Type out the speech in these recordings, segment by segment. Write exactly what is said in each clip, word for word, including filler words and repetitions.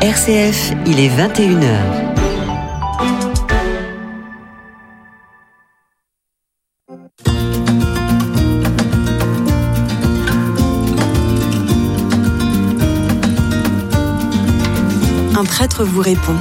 R C F, il est vingt et une heures. Un prêtre vous répond.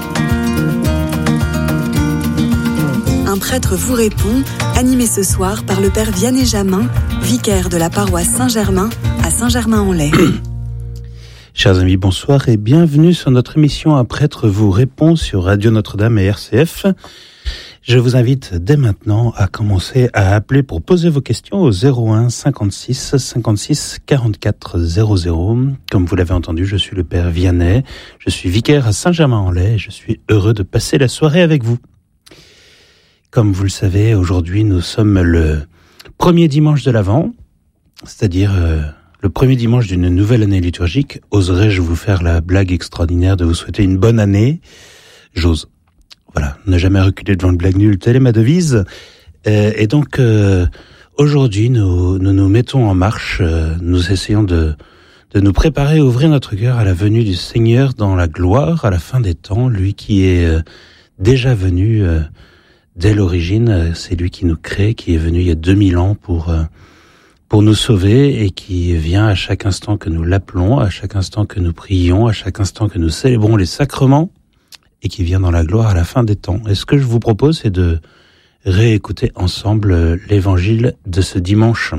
Un prêtre vous répond, animé ce soir par le père Vianney Jamin, vicaire de la paroisse Saint-Germain à Saint-Germain-en-Laye. Chers amis, bonsoir et bienvenue sur notre émission Un prêtre vous répond sur Radio Notre-Dame et R C F. Je vous invite dès maintenant à commencer à appeler pour poser vos questions au zéro un cinquante-six cinquante-six quarante-quatre zéro zéro. Comme vous l'avez entendu, je suis le père Vianney, je suis vicaire à Saint-Germain-en-Laye, je suis heureux de passer la soirée avec vous. Comme vous le savez, aujourd'hui nous sommes le premier dimanche de l'Avent, c'est-à-dire euh, le premier dimanche d'une nouvelle année liturgique. Oserais-je vous faire la blague extraordinaire de vous souhaiter une bonne année ? J'ose. Voilà, ne jamais reculer devant une blague nulle, telle est ma devise. Euh, et donc, euh, aujourd'hui, nous, nous nous mettons en marche, euh, nous essayons de, de nous préparer à ouvrir notre cœur à la venue du Seigneur dans la gloire, à la fin des temps, lui qui est euh, déjà venu euh, dès l'origine, c'est lui qui nous crée, qui est venu il y a deux mille ans pour, euh, pour nous sauver et qui vient à chaque instant que nous l'appelons, à chaque instant que nous prions, à chaque instant que nous célébrons les sacrements, et qui vient dans la gloire à la fin des temps. Et ce que je vous propose, c'est de réécouter ensemble l'évangile de ce dimanche.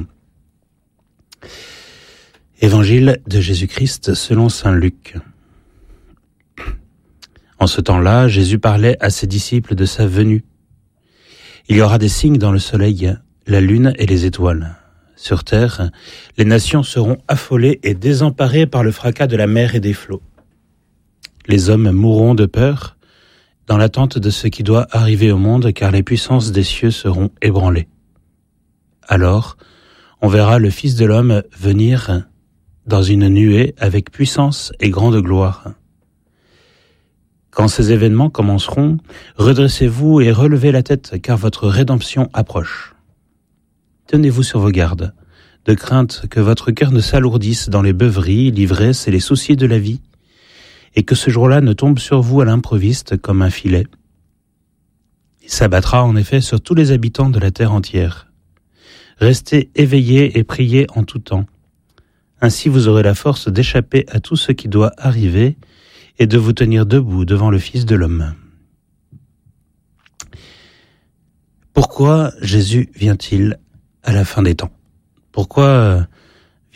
Évangile de Jésus-Christ selon saint Luc. En ce temps-là, Jésus parlait à ses disciples de sa venue. Il y aura des signes dans le soleil, la lune et les étoiles. Sur terre, les nations seront affolées et désemparées par le fracas de la mer et des flots. Les hommes mourront de peur dans l'attente de ce qui doit arriver au monde, car les puissances des cieux seront ébranlées. Alors, on verra le Fils de l'homme venir dans une nuée avec puissance et grande gloire. Quand ces événements commenceront, redressez-vous et relevez la tête, car votre rédemption approche. Tenez-vous sur vos gardes, de crainte que votre cœur ne s'alourdisse dans les beuveries, l'ivresse et les soucis de la vie, et que ce jour-là ne tombe sur vous à l'improviste comme un filet. Il s'abattra en effet sur tous les habitants de la terre entière. Restez éveillés et priez en tout temps. Ainsi vous aurez la force d'échapper à tout ce qui doit arriver et de vous tenir debout devant le Fils de l'homme. Pourquoi Jésus vient-il à la fin des temps ? Pourquoi vient-il ?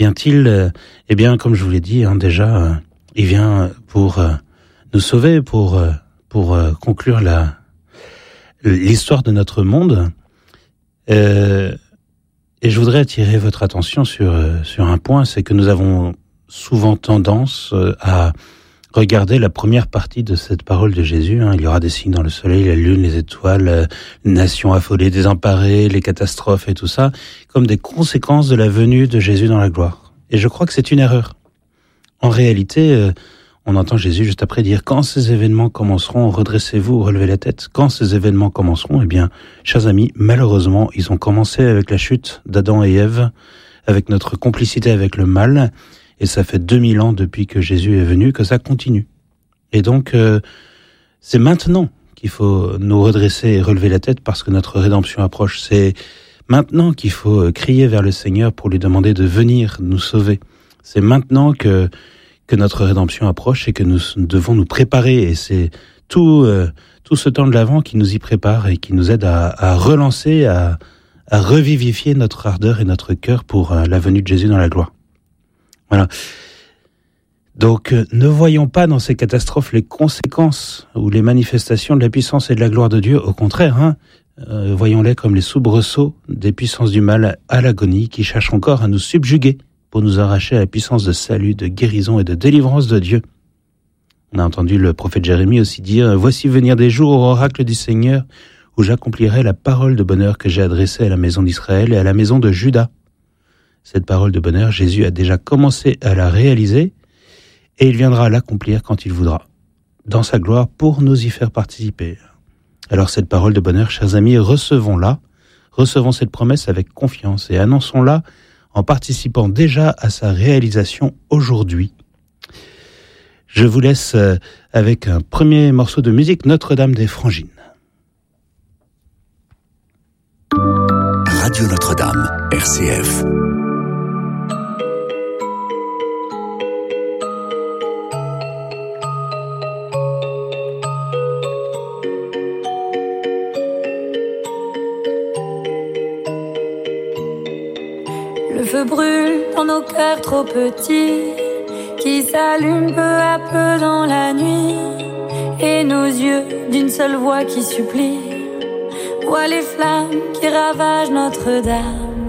Eh bien, comme je vous l'ai dit, hein, déjà... Il vient pour euh, nous sauver, pour euh, pour euh, conclure la l'histoire de notre monde. Euh, et je voudrais attirer votre attention sur euh, sur un point, c'est que nous avons souvent tendance euh, à regarder la première partie de cette parole de Jésus. Hein. Il y aura des signes dans le soleil, la lune, les étoiles, euh, les nations affolées, désemparées, les catastrophes et tout ça, comme des conséquences de la venue de Jésus dans la gloire. Et je crois que c'est une erreur. En réalité, euh, on entend Jésus juste après dire « Quand ces événements commenceront, redressez-vous, relevez la tête. » Quand ces événements commenceront, eh bien, chers amis, malheureusement, ils ont commencé avec la chute d'Adam et Ève, avec notre complicité avec le mal, et ça fait deux mille ans depuis que Jésus est venu que ça continue. Et donc, euh, c'est maintenant qu'il faut nous redresser et relever la tête parce que notre rédemption approche. C'est maintenant qu'il faut crier vers le Seigneur pour lui demander de venir nous sauver. C'est maintenant que que notre rédemption approche et que nous devons nous préparer. Et c'est tout euh, tout ce temps de l'Avent qui nous y prépare et qui nous aide à, à relancer, à, à revivifier notre ardeur et notre cœur pour euh, la venue de Jésus dans la gloire. Voilà. Donc, euh, ne voyons pas dans ces catastrophes les conséquences ou les manifestations de la puissance et de la gloire de Dieu. Au contraire, hein, euh, voyons-les comme les soubresauts des puissances du mal à l'agonie qui cherchent encore à nous subjuguer pour nous arracher à la puissance de salut, de guérison et de délivrance de Dieu. On a entendu le prophète Jérémie aussi dire « Voici venir des jours, ô oracle du Seigneur, où j'accomplirai la parole de bonheur que j'ai adressée à la maison d'Israël et à la maison de Juda. » Cette parole de bonheur, Jésus a déjà commencé à la réaliser et il viendra l'accomplir quand il voudra, dans sa gloire, pour nous y faire participer. Alors cette parole de bonheur, chers amis, recevons-la, recevons cette promesse avec confiance et annonçons-la en participant déjà à sa réalisation aujourd'hui. Je vous laisse avec un premier morceau de musique, Notre-Dame des Frangines. Radio Notre-Dame, R C F. Le feu brûle dans nos cœurs trop petits, qui s'allument peu à peu dans la nuit, et nos yeux d'une seule voix qui supplie voient les flammes qui ravagent Notre-Dame.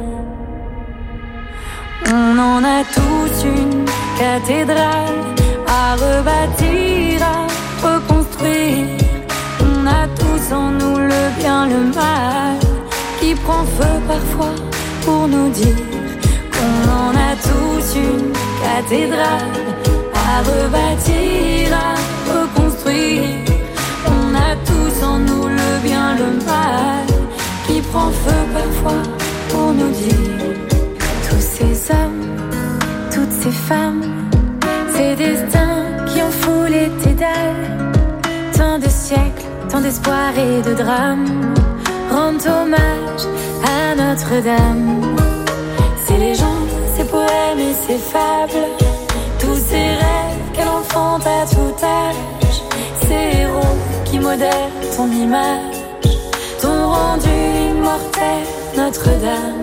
On en a tous une cathédrale à rebâtir, à reconstruire. On a tous en nous le bien, le mal, qui prend feu parfois pour nous dire qu'on en a tous une cathédrale à rebâtir, à reconstruire. On a tous en nous le bien, le mal, qui prend feu parfois pour nous dire. Tous ces hommes, toutes ces femmes, ces destins qui ont foulé tes dalles, tant de siècles, tant d'espoir et de drames, rendent hommage à Notre-Dame. Ces légendes, ces poèmes et ces fables, tous ces rêves qu'elle enfante à tout âge, ces héros qui modèrent ton image, t'ont rendu immortel, Notre-Dame.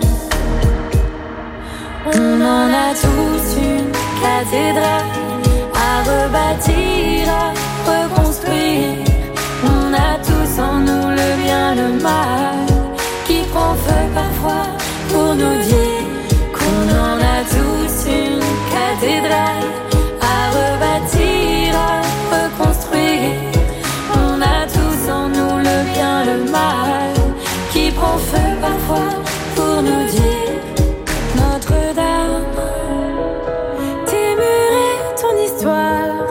On en a tous une cathédrale à rebâtir, à reconstruire. On a tous en nous le bien, le mal, qui prend feu parfois pour nous dire qu'on en a tous une cathédrale à rebâtir, à reconstruire. On a tous en nous le bien, le mal, qui prend feu parfois pour nous dire Notre-Dame, tes murs et ton histoire.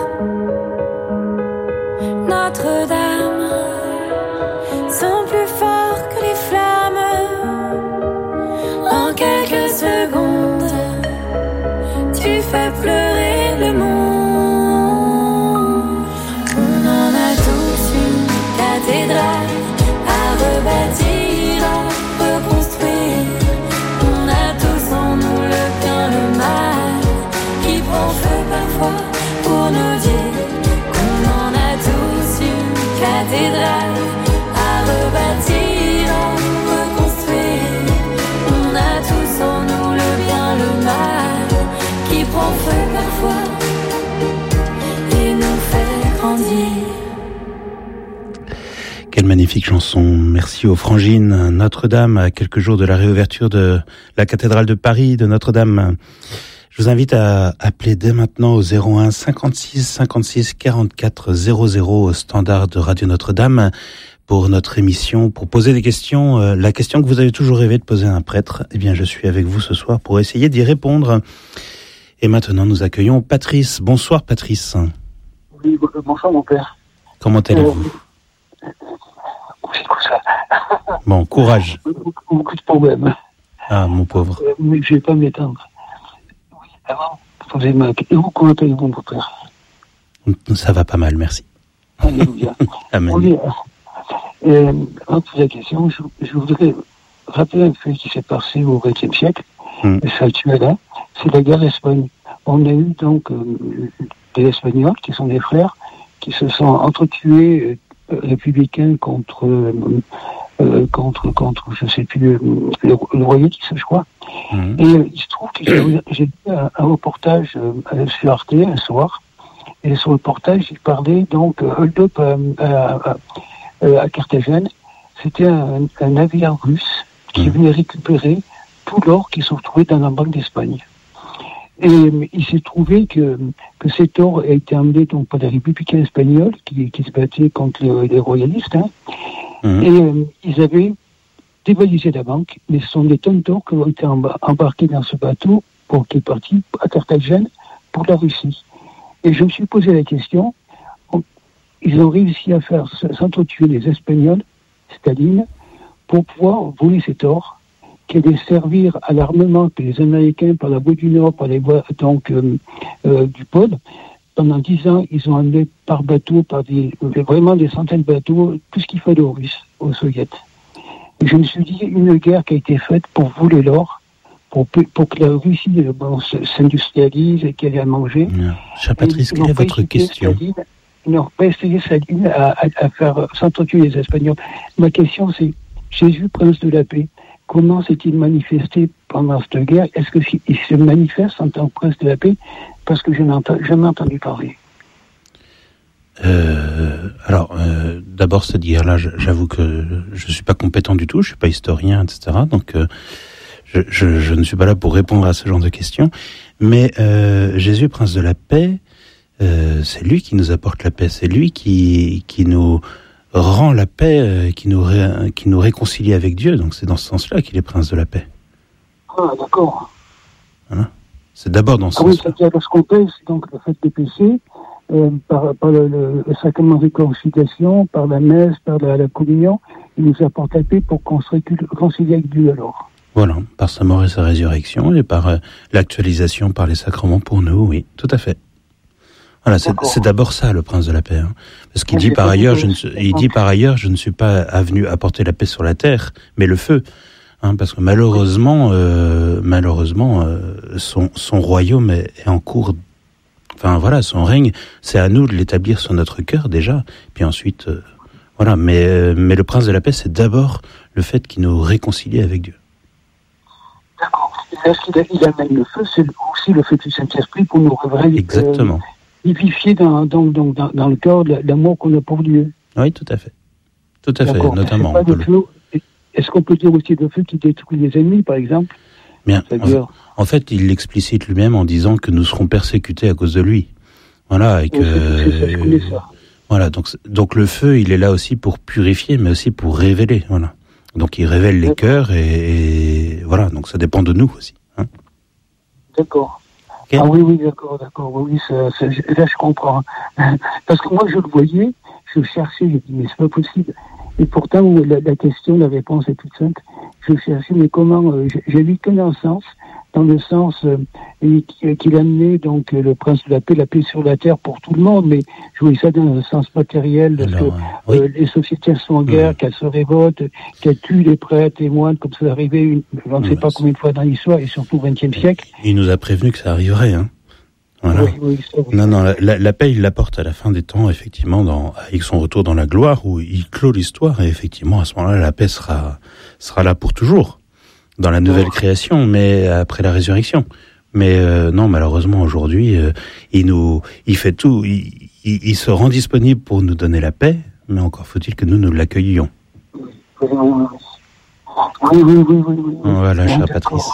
Notre-Dame sont plus forts que les flammes. En quelques secondes, tu fais pleurer le monde. On en a tous une cathédrale à rebâtir, à reconstruire. On a tous en nous le bien, le mal, qui prend feu parfois pour nous dire qu'on en a tous une cathédrale à rebâtir, à reconstruire. On a tous en nous le bien, le mal, qui prend feu parfois et nous fait grandir. Quelle magnifique chanson. Merci aux Frangines. Notre-Dame, à quelques jours de la réouverture de la cathédrale de Paris de Notre-Dame. Je vous invite à appeler dès maintenant au zéro un cinquante-six cinquante-six quarante-quatre zéro zéro au standard de Radio Notre-Dame pour notre émission, pour poser des questions. La question que vous avez toujours rêvé de poser à un prêtre, eh bien je suis avec vous ce soir pour essayer d'y répondre. Et maintenant nous accueillons Patrice. Bonsoir Patrice. Oui, bonsoir mon père. Comment allez-vous ? C'est comme ça. Bon, courage. Beaucoup, beaucoup de problèmes. Ah, mon pauvre. Euh, mais je ne vais pas m'étendre. Oui, avant, posez-moi. Et vous, comment allez-vous, mon père ? Ça va pas mal, merci. Alléluia. Amen. Oui, euh, avant de poser la question, je, je voudrais rappeler un fait qui s'est passé au vingtième siècle, mm. c'est actuel, hein, c'est la guerre d'Espagne. On a eu donc euh, des Espagnols, qui sont des frères, qui se sont entretués euh, républicains contre, euh, euh, contre, contre, je sais plus, le, le, le royaliste, je crois. Mmh. Et euh, il se trouve que j'ai, j'ai vu un, un reportage euh, sur Arte un soir, et sur le reportage, il parlait donc, euh, hold up à, à, à, à Carthagène. C'était un, un navire russe qui mmh. venait récupérer tout l'or qui se retrouvait dans la banque d'Espagne. Et il s'est trouvé que, que cet or a été emmené donc par les républicains espagnols qui, qui se battaient contre les, les royalistes. Hein. Mmh. Et euh, ils avaient dévalisé la banque, mais ce sont des tonnes d'or qui ont été embarqués dans ce bateau pour, qui est parti à Carthagène pour la Russie. Et je me suis posé la question, on, ils ont réussi à faire s'entretuer les Espagnols, Staline, pour pouvoir voler cet or qui allait servir à l'armement que les Américains, par la voie du Nord, par les voies donc, euh, euh, du pôle, pendant dix ans, ils ont amené par bateau, par des, vraiment des centaines de bateaux, tout ce qu'il fallait aux Russes, aux Soviets. Et je me suis dit, une guerre qui a été faite pour voler l'or, pour, pour que la Russie bon, s'industrialise et qu'elle ait à manger. Cher Patrice, quelle est votre question? Staline, ils n'ont pas essayé Staline à, à, à faire s'entretuer les Espagnols. Ma question, c'est, Jésus, prince de la paix, comment s'est-il manifesté pendant cette guerre? Est-ce qu'il se manifeste en tant que prince de la paix? Parce que je n'ai jamais entendu parler. Euh, alors, euh, d'abord, cette guerre-là, j'avoue que je ne suis pas compétent du tout, je ne suis pas historien, et cetera. Donc, euh, je, je, je ne suis pas là pour répondre à ce genre de questions. Mais euh, Jésus, prince de la paix, euh, c'est lui qui nous apporte la paix. C'est lui qui, qui nous rend la paix, euh, qui, nous ré, qui nous réconcilie avec Dieu. Donc, c'est dans ce sens-là qu'il est prince de la paix. Ah, d'accord. Voilà. C'est d'abord dans ce ah, sens-là. Oui, c'est-à-dire lorsqu'on pèse donc le fait des péchés, euh, par, par le, le, le sacrement de réconciliation, par la messe, par la, la communion, il nous apporte la paix pour qu'on se réconcilie avec Dieu alors. Voilà, par sa mort et sa résurrection, et par euh, l'actualisation par les sacrements pour nous, oui, tout à fait. Voilà, c'est, c'est d'abord ça, le prince de la paix. Hein. Parce qu'il dit par ailleurs, je ne, il dit par ailleurs, je ne suis pas venu apporter la paix sur la terre, mais le feu. Hein, parce que malheureusement, euh, malheureusement, euh, son, son royaume est, est en cours. Enfin voilà, son règne, c'est à nous de l'établir sur notre cœur déjà. Puis ensuite, euh, voilà. Mais euh, mais le prince de la paix, c'est d'abord le fait qu'il nous réconcilie avec Dieu. D'accord. Est-ce qu'il a, il amène le feu, c'est aussi le fait du Saint-Esprit pour nous révéler. Exactement. Euh, vivifier dans, dans, dans, dans, dans le cœur l'amour qu'on a pour Dieu. Oui, tout à fait. Tout à D'accord. fait, notamment. Pas le feu. Est-ce qu'on peut dire aussi le feu qui détruit les ennemis, par exemple? Bien. En, en fait, il l'explicite lui-même en disant que nous serons persécutés à cause de lui. Voilà, et que. Oui, ça, je connais ça. Voilà, donc donc le feu, il est là aussi pour purifier, mais aussi pour révéler. Voilà. Donc il révèle les cœurs et, et voilà. Donc ça dépend de nous aussi. Hein. D'accord. Okay. Ah oui, oui, d'accord, d'accord. Oui, ça, ça, là je comprends. Parce que moi, je le voyais, je cherchais, j'ai dit mais c'est pas possible. Et pourtant, la, la question, la réponse est toute simple. Je cherchais, mais comment euh, j'ai vu que dans le sens, dans le sens euh, qu'il amenait donc le prince de la paix, la paix sur la terre pour tout le monde, mais je voyais ça dans le sens matériel, parce Alors, que oui. euh, les sociétés sont en guerre, mmh. qu'elles se révoltent, qu'elles tuent les prêtres et moines, comme ça arrivait, une, on ne sait mmh, pas combien de fois dans l'histoire, et surtout au vingtième siècle. Il nous a prévenu que ça arriverait, hein. Voilà. Oui, oui, ça, oui. Non, non, la, la paix, il l'apporte à la fin des temps, effectivement, dans, avec son retour dans la gloire, où il clôt l'histoire, et effectivement, à ce moment-là, la paix sera, sera là pour toujours, dans la nouvelle oh. création, mais après la résurrection. Mais euh, non, malheureusement, aujourd'hui, euh, il nous, il fait tout, il, il, il se rend disponible pour nous donner la paix, mais encore faut-il que nous, nous l'accueillions. Oui, oui, oui. Oui, oui, oui, oui, oui. Voilà, cher Patrice.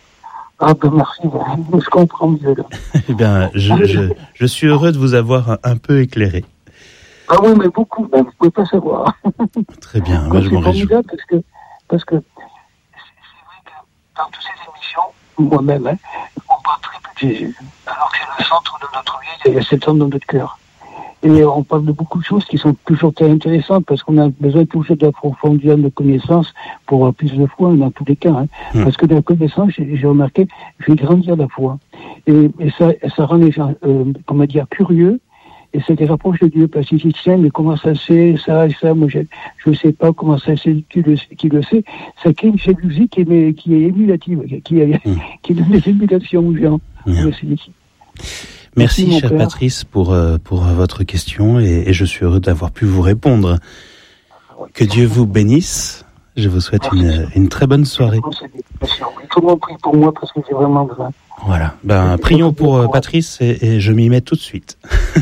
Ah ben merci, je comprends mieux là. Eh bien, je, je, je suis heureux de vous avoir un, un peu éclairé. Ah oui, mais beaucoup, ben, vous ne pouvez pas savoir. Très bien, moi je m'en réjouis. Parce que, parce que c'est vrai que dans toutes ces émissions, moi-même, hein, on parle très peu de Jésus. Alors que c'est le centre de notre vie, il y a sept ans dans notre cœur. Et on parle de beaucoup de choses qui sont toujours très intéressantes parce qu'on a besoin toujours d'approfondir nos connaissances pour avoir plus de foi dans tous les cas. Hein. Mmh. Parce que dans la connaissance, j'ai, j'ai remarqué, je vais grandir la foi. Et, et ça, ça rend les gens, euh, comment dire, curieux. Et ça les rapproche de Dieu parce qu'ils disent, tiens, mais comment ça c'est, ça et ça, moi je ne sais pas comment ça c'est, qui le, qui le sait. Ça crée une jalousie qui est, qui est émulative, qui, est, mmh. qui donne des émulations aux gens. Mmh. Merci, Merci cher père. Patrice, pour, euh, pour votre question et, et je suis heureux d'avoir pu vous répondre. Que Dieu vous bénisse. Je vous souhaite une, une très bonne soirée. Tout le monde prie pour moi parce que j'ai vraiment besoin. Voilà. Ben, prions pour euh, Patrice et, et je m'y mets tout de suite.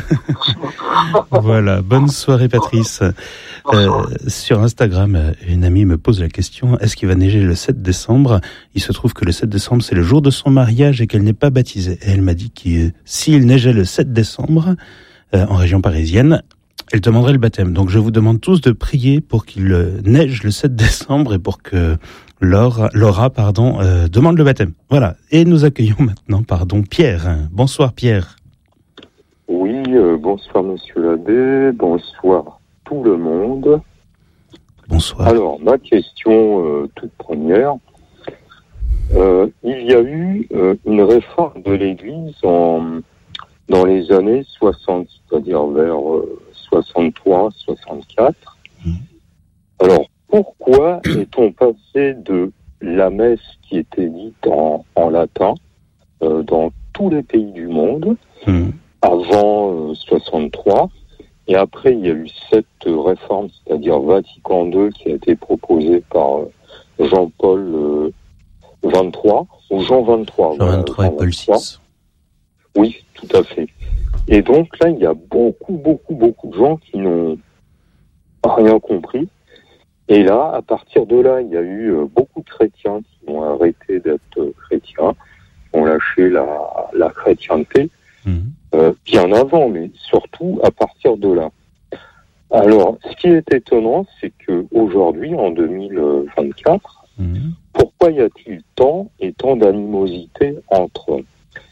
Voilà. Bonne soirée, Patrice. Euh, sur Instagram, une amie me pose la question, est-ce qu'il va neiger le sept décembre? Il se trouve que le sept décembre, c'est le jour de son mariage et qu'elle n'est pas baptisée. Et elle m'a dit que s'il neigeait le sept décembre, euh, en région parisienne, elle demanderait le baptême. Donc je vous demande tous de prier pour qu'il neige le sept décembre et pour que Laura, Laura pardon, euh, demande le baptême. Voilà. Et nous accueillons maintenant, pardon, Pierre. Bonsoir, Pierre. Oui, euh, bonsoir, monsieur l'abbé. Bonsoir, tout le monde. Bonsoir. Alors, ma question euh, toute première. Euh, il y a eu euh, une réforme de l'Église en dans les années soixante, c'est-à-dire vers euh, soixante-trois, soixante-quatre. Mmh. Alors, pourquoi est-on passé de la messe qui était dite en, en latin euh, dans tous les pays du monde mmh. avant euh, soixante-trois, et après il y a eu cette réforme, c'est-à-dire Vatican deux, qui a été proposée par euh, Jean-Paul euh, vingt-trois, ou Jean vingt-trois. Jean vingt-trois et Paul six. Oui, tout à fait. Et donc là, il y a beaucoup, beaucoup, beaucoup de gens qui n'ont rien compris. Et là, à partir de là, il y a eu euh, beaucoup de chrétiens qui ont arrêté d'être euh, chrétiens, ont lâché la, la chrétienté, mmh. euh, bien avant, mais surtout à partir de là. Alors, ce qui est étonnant, c'est qu'aujourd'hui, en deux mille vingt-quatre, mmh. pourquoi y a-t-il tant et tant d'animosité entre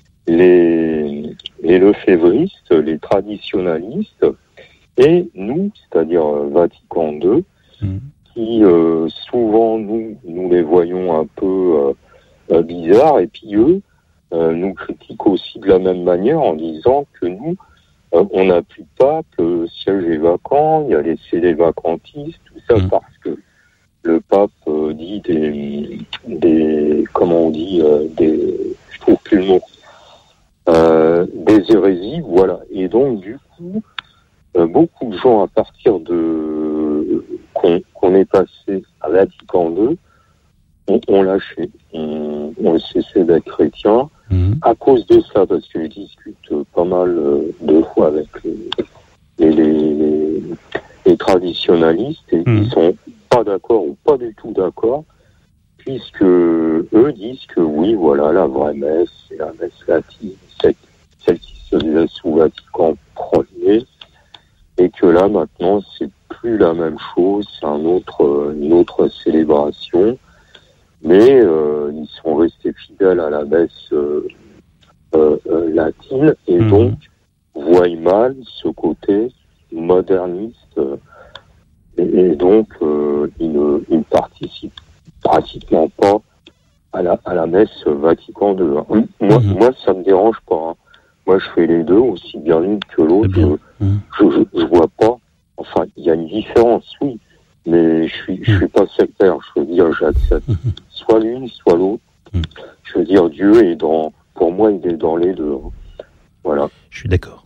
les, les lefévristes, les traditionalistes, et nous, c'est-à-dire Vatican deux, mmh. qui euh, souvent nous nous les voyons un peu euh, euh, bizarres, et puis eux euh, nous critiquent aussi de la même manière en disant que nous euh, on n'a plus de pape, le siège est vacant, il y a les scellés vacantistes, tout ça mmh. parce que le pape euh, dit des des comment on dit euh, des je trouve plus le mot euh, des hérésies, voilà. Et donc du coup euh, beaucoup de gens, à partir de qu'on, qu'on est passé à Vatican deux, ont on lâché, on, on cessé d'être chrétien mmh. à cause de ça, parce que je discute pas mal euh, de fois avec les, les, les, les traditionalistes, et mmh. ils sont pas d'accord ou pas du tout d'accord, puisque eux disent que oui, voilà, la vraie messe, c'est la messe latine, celle, celle qui se faisait sous Vatican premier, et que là maintenant c'est plus la même chose, c'est un autre, une autre célébration, mais euh, ils sont restés fidèles à la messe euh, euh, euh, latine, et mmh. donc voient mal ce côté moderniste, euh, et, et donc euh, ils, ne, ils ne participent pratiquement pas à la, à la messe Vatican deux. Hein. Moi, mmh. moi ça me dérange pas. Hein. Moi, je fais les deux, aussi bien l'une que l'autre. Je, mmh. je, je, je vois pas. Enfin, il y a une différence, oui, mais je suis, je suis pas sectaire. Je veux dire, j'accepte mmh. soit l'une, soit l'autre. Mmh. Je veux dire, Dieu est dans, pour moi, il est dans les deux. Voilà. Je suis d'accord.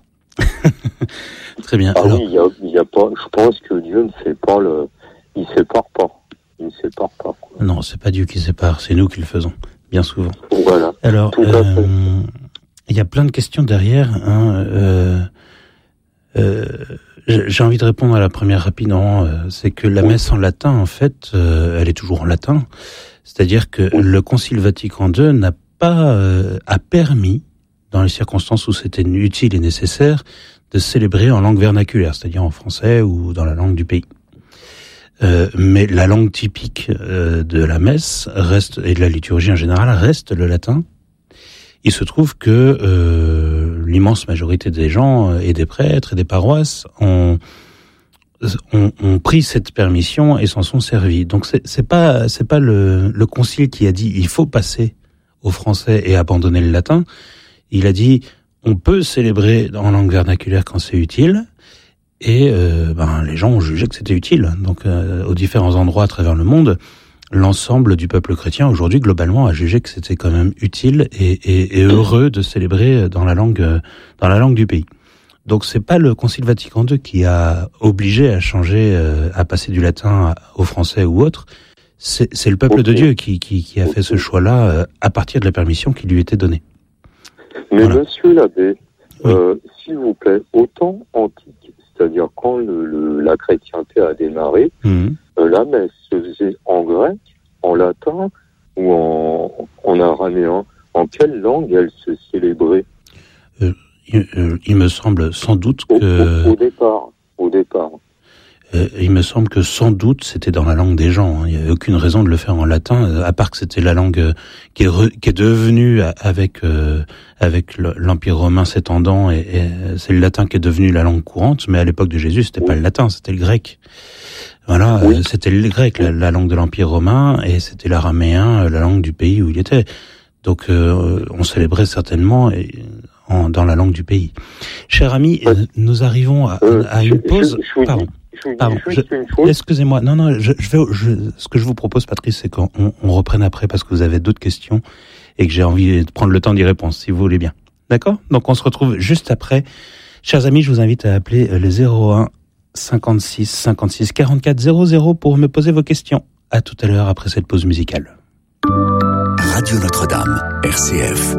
Très bien. Ah Alors... oui, il y a, il y a pas. Je pense que Dieu ne fait pas le, il sépare pas. Il ne sépare pas. Quoi. Non, c'est pas Dieu qui sépare, c'est nous qui le faisons, bien souvent. Voilà. Alors, euh, il y a plein de questions derrière. Hein, euh, euh, j'ai envie de répondre à la première rapidement. Euh, c'est que la messe en latin, en fait, euh, elle est toujours en latin. C'est-à-dire que le Concile Vatican deux n'a pas euh, a permis, dans les circonstances où c'était utile et nécessaire, de célébrer en langue vernaculaire, c'est-à-dire en français ou dans la langue du pays. Euh, mais la langue typique euh, de la messe reste, et de la liturgie en général, reste le latin. Il se trouve que euh, l'immense majorité des gens et des prêtres et des paroisses ont, ont, ont pris cette permission et s'en sont servis. Donc c'est, c'est pas c'est pas le, le concile qui a dit il faut passer au français et abandonner le latin. Il a dit on peut célébrer en langue vernaculaire quand c'est utile. Et euh, ben les gens ont jugé que c'était utile. Donc euh, aux différents endroits à travers le monde, l'ensemble du peuple chrétien aujourd'hui globalement a jugé que c'était quand même utile et, et, et heureux de célébrer dans la langue dans la langue du pays. Donc c'est pas le Concile Vatican deux qui a obligé à changer, euh, à passer du latin au français ou autre. C'est, c'est le peuple okay. de Dieu qui, qui, qui a okay. fait ce choix-là euh, à partir de la permission qui lui était donnée. Mais voilà. Monsieur l'abbé, oui. euh, s'il vous plaît, au temps antique, c'est-à-dire quand le, le, la chrétienté a démarré, mmh. euh, la messe se faisait en grec, en latin ou en, en araméen. En quelle langue elle se célébrait? euh, il, euh, il me semble sans doute que... Au, au, au départ, au départ. Euh, il me semble que sans doute c'était dans la langue des gens. Hein. Il n'y avait aucune raison de le faire en latin, à part que c'était la langue euh, qui, est re, qui est devenue avec euh, avec l'Empire romain s'étendant, et, et c'est le latin qui est devenu la langue courante. Mais à l'époque de Jésus, c'était oui. pas le latin, c'était le grec. Voilà, oui. euh, c'était le grec, la, la langue de l'Empire romain, et c'était l'araméen, la langue du pays où il était. Donc, euh, on célébrait certainement et, en, dans la langue du pays. Cher ami, ouais. nous arrivons à, euh, à une je, pause. Je, je Pardon. Je vous Pardon. dis juste Je, une chose. Excusez-moi. Non, non. Je, je vais. Je, ce que je vous propose, Patrice, c'est qu'on on reprenne après parce que vous avez d'autres questions et que j'ai envie de prendre le temps d'y répondre, si vous voulez bien. D'accord ? Donc, on se retrouve juste après. Chers amis, je vous invite à appeler le zéro un cinquante-six cinquante-six quarante-quatre zéro zéro pour me poser vos questions. À tout à l'heure après cette pause musicale. Radio Notre-Dame, R C F.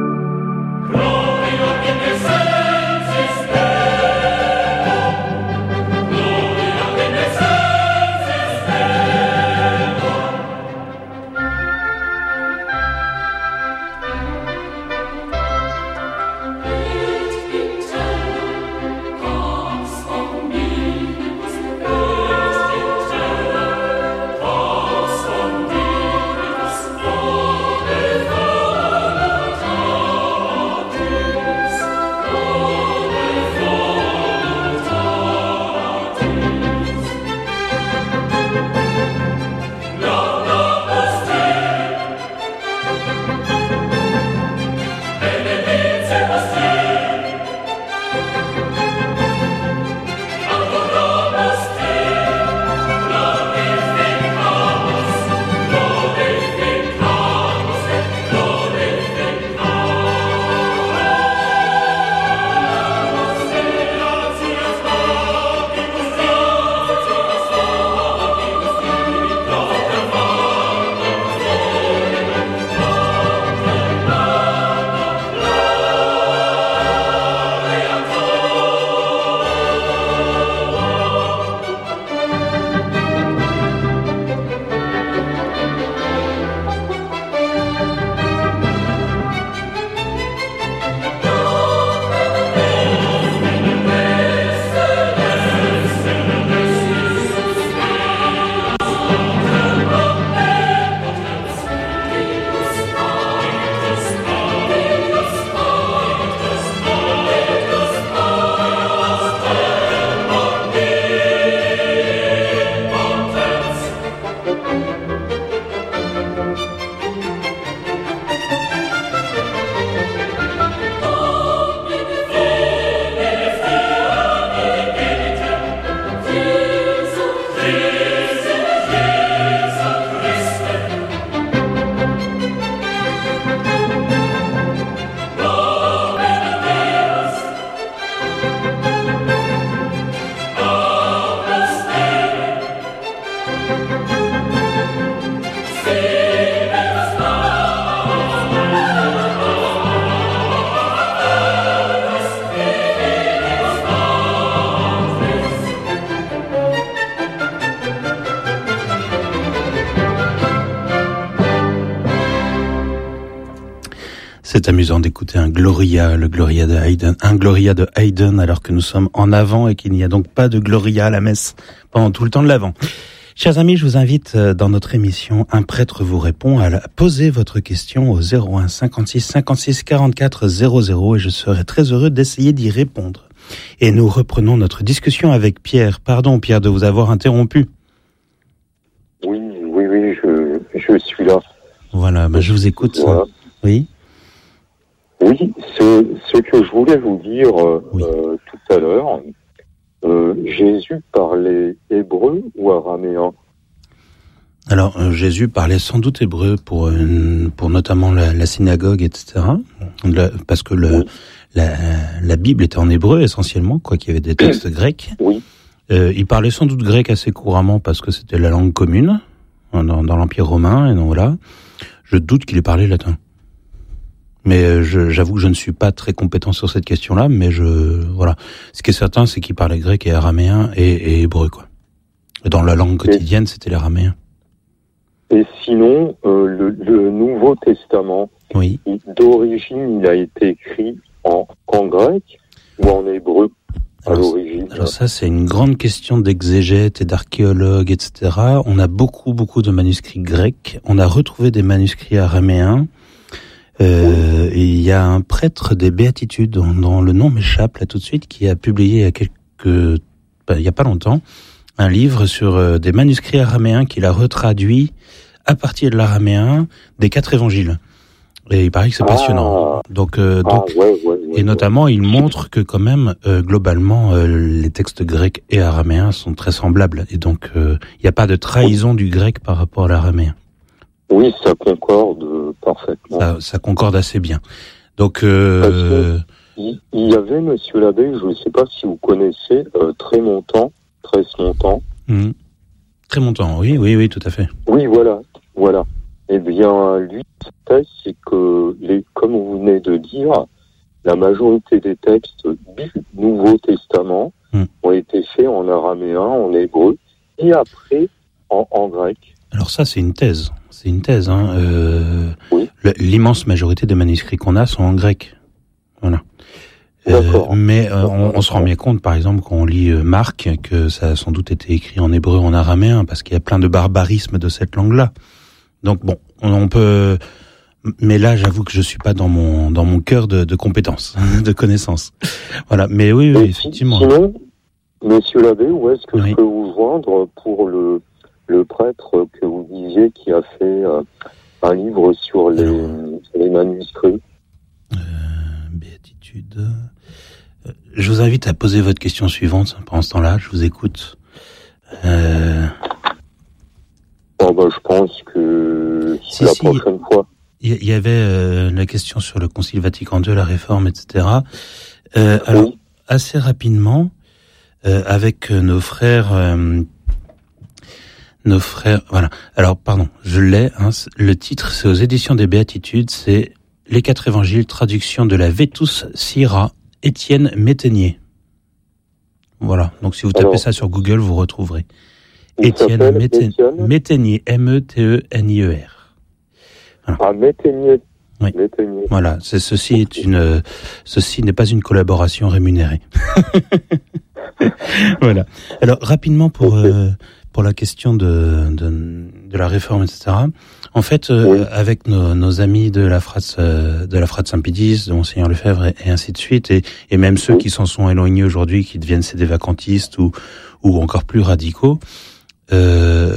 C'est amusant d'écouter un Gloria, le Gloria de Haydn, un Gloria de Haydn alors que nous sommes en avant et qu'il n'y a donc pas de Gloria à la messe pendant tout le temps de l'Avent. Chers amis, je vous invite dans notre émission Un prêtre vous répond à poser votre question au zéro un cinquante-six cinquante-six quarante-quatre zéro zéro et je serai très heureux d'essayer d'y répondre. Et nous reprenons notre discussion avec Pierre. Pardon Pierre de vous avoir interrompu. Oui, oui, oui, je, je suis là. Voilà, bah je vous écoute. Voilà. Oui. Oui, ce, ce que je voulais vous dire euh, oui. euh, tout à l'heure, euh, Jésus parlait hébreu ou araméen ? Alors, euh, Jésus parlait sans doute hébreu pour, euh, pour notamment la, la synagogue, et cetera. La, parce que le, oui. la, la Bible était en hébreu essentiellement, quoi qu'il y avait des textes grecs. Oui. Euh, il parlait sans doute grec assez couramment parce que c'était la langue commune dans, dans l'Empire romain, et donc voilà. Je doute qu'il ait parlé latin. Mais je, j'avoue que je ne suis pas très compétent sur cette question-là, mais je, voilà. Ce qui est certain, c'est qu'il parlait grec et araméen et, et hébreu, quoi. Dans la langue quotidienne, et, c'était l'araméen. Et sinon, euh, le, le Nouveau Testament, oui. il, d'origine, il a été écrit en, en grec ou en hébreu à alors, l'origine? Alors ça, c'est une grande question d'exégètes et d'archéologues, et cetera. On a beaucoup, beaucoup de manuscrits grecs. On a retrouvé des manuscrits araméens. Euh, et il y a un prêtre des Béatitudes, dont, dont le nom m'échappe là tout de suite, qui a publié il y a quelques, ben, il y a pas longtemps, un livre sur euh, des manuscrits araméens qu'il a retraduits à partir de l'araméen des quatre évangiles. Et il paraît que c'est passionnant. Ah. Donc, euh, donc ah, ouais, ouais, ouais, et notamment, ouais. il montre que quand même, euh, globalement, euh, les textes grecs et araméens sont très semblables. Et donc, il euh, n'y a pas de trahison du grec par rapport à l'araméen. Oui, ça concorde parfaitement. Ça, ça concorde assez bien. Donc, euh, il y, y avait, monsieur l'abbé, je ne sais pas si vous connaissez, euh, Trémontant, Tresmontant. Mmh. Trémontant, oui, oui, oui, tout à fait. Oui, voilà, voilà. Eh bien, lui, c'est que, les, comme vous venez de dire, la majorité des textes du Nouveau Testament mmh. ont été faits en araméen, en hébreu, et après en, en grec. Alors ça, c'est une thèse. C'est une thèse. Hein. Euh, oui. L'immense majorité des manuscrits qu'on a sont en grec. Voilà. Euh, mais euh, on, on se rend bien compte, par exemple, quand on lit euh, Marc, que ça a sans doute été écrit en hébreu, en araméen, parce qu'il y a plein de barbarismes de cette langue-là. Donc bon, on, on peut. Mais là, j'avoue que je suis pas dans mon dans mon cœur de, de compétences, de connaissances. Voilà. Mais oui, oui, effectivement. Sinon, monsieur l'abbé, où est-ce que oui. je peux vous joindre pour le le prêtre que vous disiez qui a fait euh, un livre sur les Alors, les manuscrits? Euh, béatitude. Euh, je vous invite à poser votre question suivante pendant ce temps-là. Je vous écoute. Euh... Oh bah, je pense que si, la si, prochaine fois. Il y, y avait euh, la question sur le Concile Vatican deux, la réforme, et cetera. Euh, alors, oui. assez rapidement, euh, avec nos frères, euh, nos frères, voilà. Alors, pardon, je l'ai. Hein, le titre, c'est aux éditions des Béatitudes, c'est Les quatre évangiles, traduction de la Vetus Sira, Étienne Métainier. Voilà. Donc, si vous tapez alors, ça sur Google, vous retrouverez. Étienne Métainier, M E T E N I E R. Voilà. Ah, Métainier. Oui. Métainier. Voilà. C'est, ceci est une, ceci n'est pas une collaboration rémunérée. Voilà. Alors, rapidement pour, okay. euh, pour la question de, de, de la réforme, et cetera. En fait, euh, oui. avec nos, nos amis de la frate, euh, de la frate Saint-Pédis, de Monseigneur Lefebvre et, et ainsi de suite, et, et même ceux oui. qui s'en sont éloignés aujourd'hui, qui deviennent des vacantistes ou, ou encore plus radicaux, euh,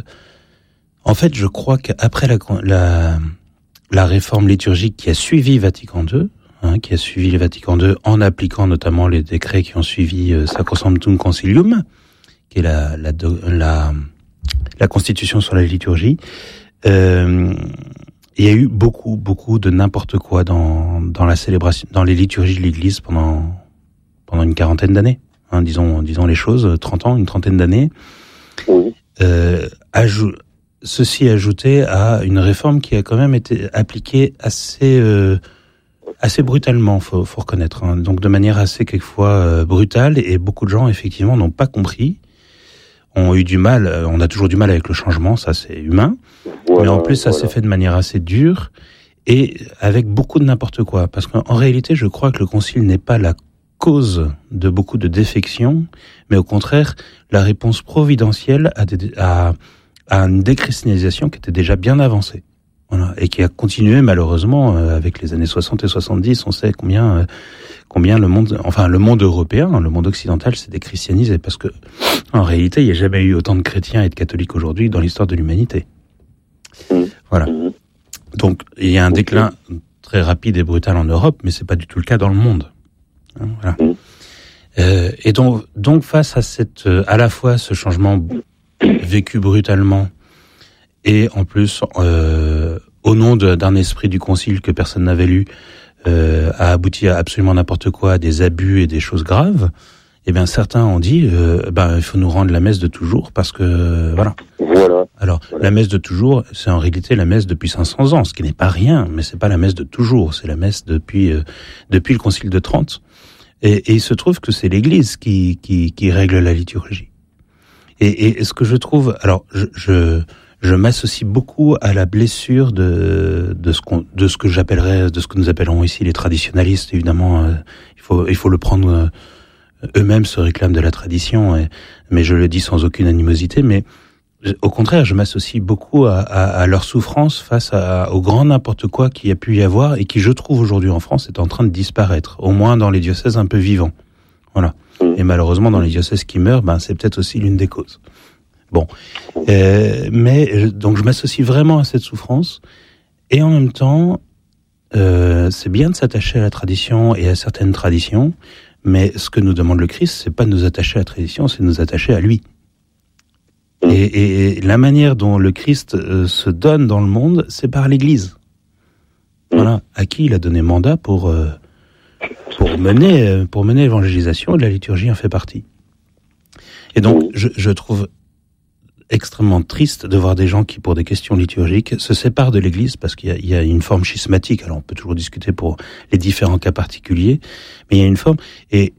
en fait, je crois qu'après la, la, la réforme liturgique qui a suivi Vatican deux, hein, qui a suivi le Vatican deux en appliquant notamment les décrets qui ont suivi euh, Sacrosanctum Concilium, qui est la, la, la, la constitution sur la liturgie, euh, il y a eu beaucoup, beaucoup de n'importe quoi dans, dans la célébration, dans les liturgies de l'Église pendant, pendant une quarantaine d'années, hein, disons, disons les choses, trente ans, une trentaine d'années. Oui. Euh, ajou- ceci ajouté à une réforme qui a quand même été appliquée assez, euh, assez brutalement, faut, faut reconnaître, hein, donc de manière assez quelquefois euh, brutale, et beaucoup de gens effectivement n'ont pas compris, ont eu du mal, on a toujours du mal avec le changement, ça c'est humain, voilà, mais en plus ça voilà. s'est fait de manière assez dure et avec beaucoup de n'importe quoi, parce qu'en réalité je crois que le concile n'est pas la cause de beaucoup de défections, mais au contraire la réponse providentielle à, des, à, à une déchristianisation qui était déjà bien avancée, voilà, et qui a continué malheureusement euh, avec les années soixante et soixante-dix. On sait combien euh, combien le monde, enfin le monde européen, le monde occidental s'est déchristianisé, parce que en réalité il n'y a jamais eu autant de chrétiens et de catholiques aujourd'hui dans l'histoire de l'humanité. Voilà. Donc il y a un déclin très rapide et brutal en Europe, mais c'est pas du tout le cas dans le monde. Voilà. Euh, et donc, donc face à cette, euh, à la fois ce changement vécu brutalement et en plus euh, au nom de, d'un esprit du concile que personne n'avait lu, euh, a abouti à absolument n'importe quoi, à des abus et des choses graves. Eh bien, certains ont dit, euh, ben il faut nous rendre la messe de toujours parce que euh, voilà. Voilà. Alors voilà. La messe de toujours, c'est en réalité la messe depuis cinq cents ans, ce qui n'est pas rien, mais c'est pas la messe de toujours, c'est la messe depuis euh, depuis le Concile de Trente. Et, et il se trouve que c'est l'Église qui, qui, qui règle la liturgie. Et, et, et ce que je trouve, alors je, je, je m'associe beaucoup à la blessure de, de ce qu'on, de ce que j'appellerais, de ce que nous appellerons ici les traditionalistes. Évidemment, euh, il faut, il faut le prendre. Euh, eux-mêmes se réclament de la tradition, et, mais je le dis sans aucune animosité. Mais au contraire, je m'associe beaucoup à, à, à leur souffrance face à, au grand n'importe quoi qu'il y a pu y avoir et qui, je trouve, aujourd'hui en France, est en train de disparaître, au moins dans les diocèses un peu vivants. Voilà. Et malheureusement, dans les diocèses qui meurent, ben, c'est peut-être aussi l'une des causes. Bon. Euh, mais, donc, je m'associe vraiment à cette souffrance. Et en même temps, euh, c'est bien de s'attacher à la tradition et à certaines traditions, mais ce que nous demande le Christ, c'est pas de nous attacher à la tradition, c'est de nous attacher à lui. Et, et, et la manière dont le Christ euh, se donne dans le monde, c'est par l'Église. Voilà, à qui il a donné mandat pour euh, pour mener euh, pour mener l'évangélisation, et la liturgie en fait partie. Et donc, je, je trouve extrêmement triste de voir des gens qui, pour des questions liturgiques, se séparent de l'Église parce qu'il y a, il y a une forme schismatique. Alors, on peut toujours discuter pour les différents cas particuliers, mais il y a une forme. Et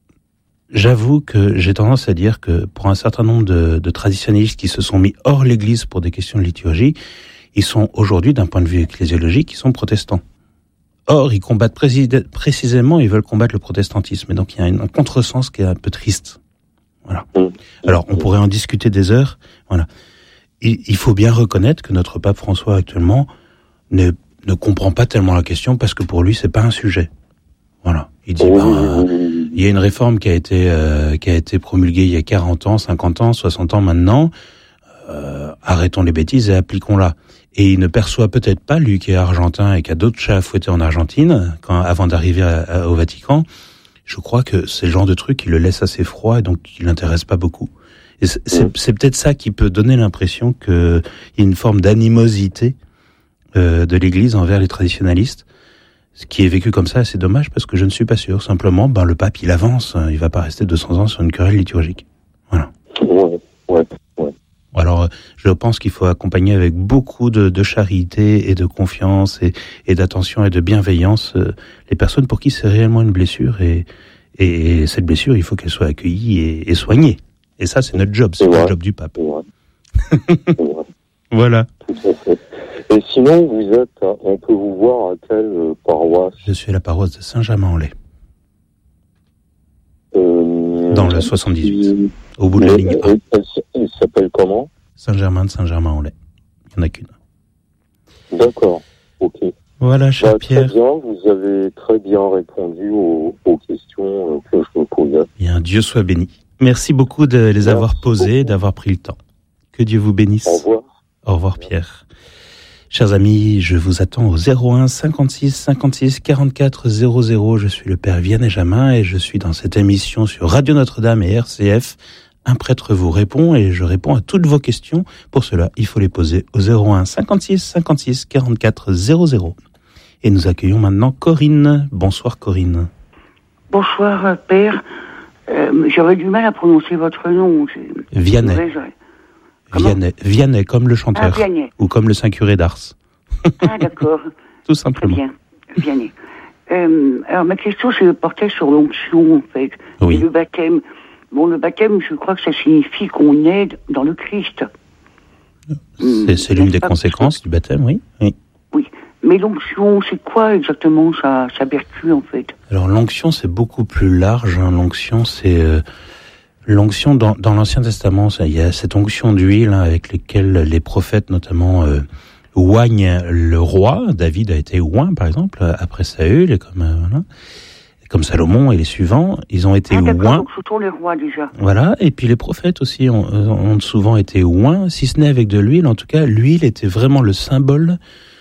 j'avoue que j'ai tendance à dire que pour un certain nombre de, de traditionnalistes qui se sont mis hors l'Église pour des questions de liturgie, ils sont aujourd'hui, d'un point de vue ecclésiologique, ils sont protestants. Or, ils combattent précis- précisément, ils veulent combattre le protestantisme. Et donc, il y a un contresens qui est un peu triste. Voilà. Alors, on pourrait en discuter des heures. Voilà. Il, il faut bien reconnaître que notre pape François actuellement ne, ne comprend pas tellement la question parce que pour lui, c'est pas un sujet. Voilà. Il dit, ben, euh, il y a une réforme qui a été euh, qui a été promulguée il y a quarante ans, cinquante ans, soixante ans maintenant. Euh, arrêtons les bêtises et appliquons-la. Et il ne perçoit peut-être pas, lui qui est argentin et qui a d'autres chats à fouetter en Argentine, quand, avant d'arriver à, à, au Vatican. Je crois que c'est le genre de truc qui le laisse assez froid et donc qui l'intéresse pas beaucoup. Et c'est, c'est, c'est peut-être ça qui peut donner l'impression qu'il y a une forme d'animosité euh, de l'Église envers les traditionalistes. Ce qui est vécu comme ça, c'est dommage parce que je ne suis pas sûr. Simplement, ben le pape, il avance, il va pas rester deux cents ans sur une querelle liturgique. Voilà. Ouais, ouais, ouais. Alors, je pense qu'il faut accompagner avec beaucoup de, de charité et de confiance et, et d'attention et de bienveillance euh, les personnes pour qui c'est réellement une blessure et, et, et cette blessure, il faut qu'elle soit accueillie et, et soignée. Et ça, c'est notre job, c'est, c'est pas le job du pape. C'est vrai. C'est vrai. Voilà. Tout à fait. Et sinon, vous êtes, à, on peut vous voir à quelle euh, paroisse? Je suis à la paroisse de Saint-Germain-en-Laye. Euh, Dans le soixante-dix-huit, au bout de la ligne A. Elle, elle, elle s'appelle comment? Saint-Germain de Saint-Germain-en-Laye. Il n'y en a qu'une. D'accord, ok. Voilà, cher bah, Pierre. Très bien, vous avez très bien répondu aux, aux questions que je me posais. Bien, Dieu soit béni. Merci beaucoup de les Merci avoir posées et d'avoir pris le temps. Que Dieu vous bénisse. Au revoir. Au revoir, Pierre. Chers amis, je vous attends au zéro un cinquante-six cinquante-six quarante-quatre zéro zéro. Je suis le Père Vianney Jamin et je suis dans cette émission sur Radio Notre-Dame et R C F. Un prêtre vous répond et je réponds à toutes vos questions. Pour cela, il faut les poser au zéro un cinquante-six cinquante-six quarante-quatre zéro zéro. Et nous accueillons maintenant Corinne. Bonsoir Corinne. Bonsoir Père. Euh, j'aurais du mal à prononcer votre nom. C'est... Vianney. Vianney. Vianney, comme le chanteur. Ah, Vianney. Ou comme le Saint-Curé d'Ars. Ah, d'accord. Tout simplement. Très bien. Vianney. Euh, alors, ma question, c'est portait sur l'onction, en fait. Oui. Et le baptême. Bon, le baptême, je crois que ça signifie qu'on est dans le Christ. C'est, c'est l'une des conséquences du baptême, oui. Oui. Oui. Mais l'onction, c'est quoi exactement sa, sa vertu, en fait? Alors, l'onction, c'est beaucoup plus large. Hein. L'onction, c'est... Euh, l'onction, dans, dans l'Ancien Testament, ça, il y a cette onction d'huile hein, avec lesquelles les prophètes, notamment, euh, oignent le roi. David a été oint, par exemple, après Saül, et comme, euh, voilà. Comme Salomon et les suivants, ils ont été ah, oints. Donc, surtout les rois, déjà. Voilà, et puis les prophètes aussi ont, ont souvent été oints, si ce n'est avec de l'huile. En tout cas, l'huile était vraiment le symbole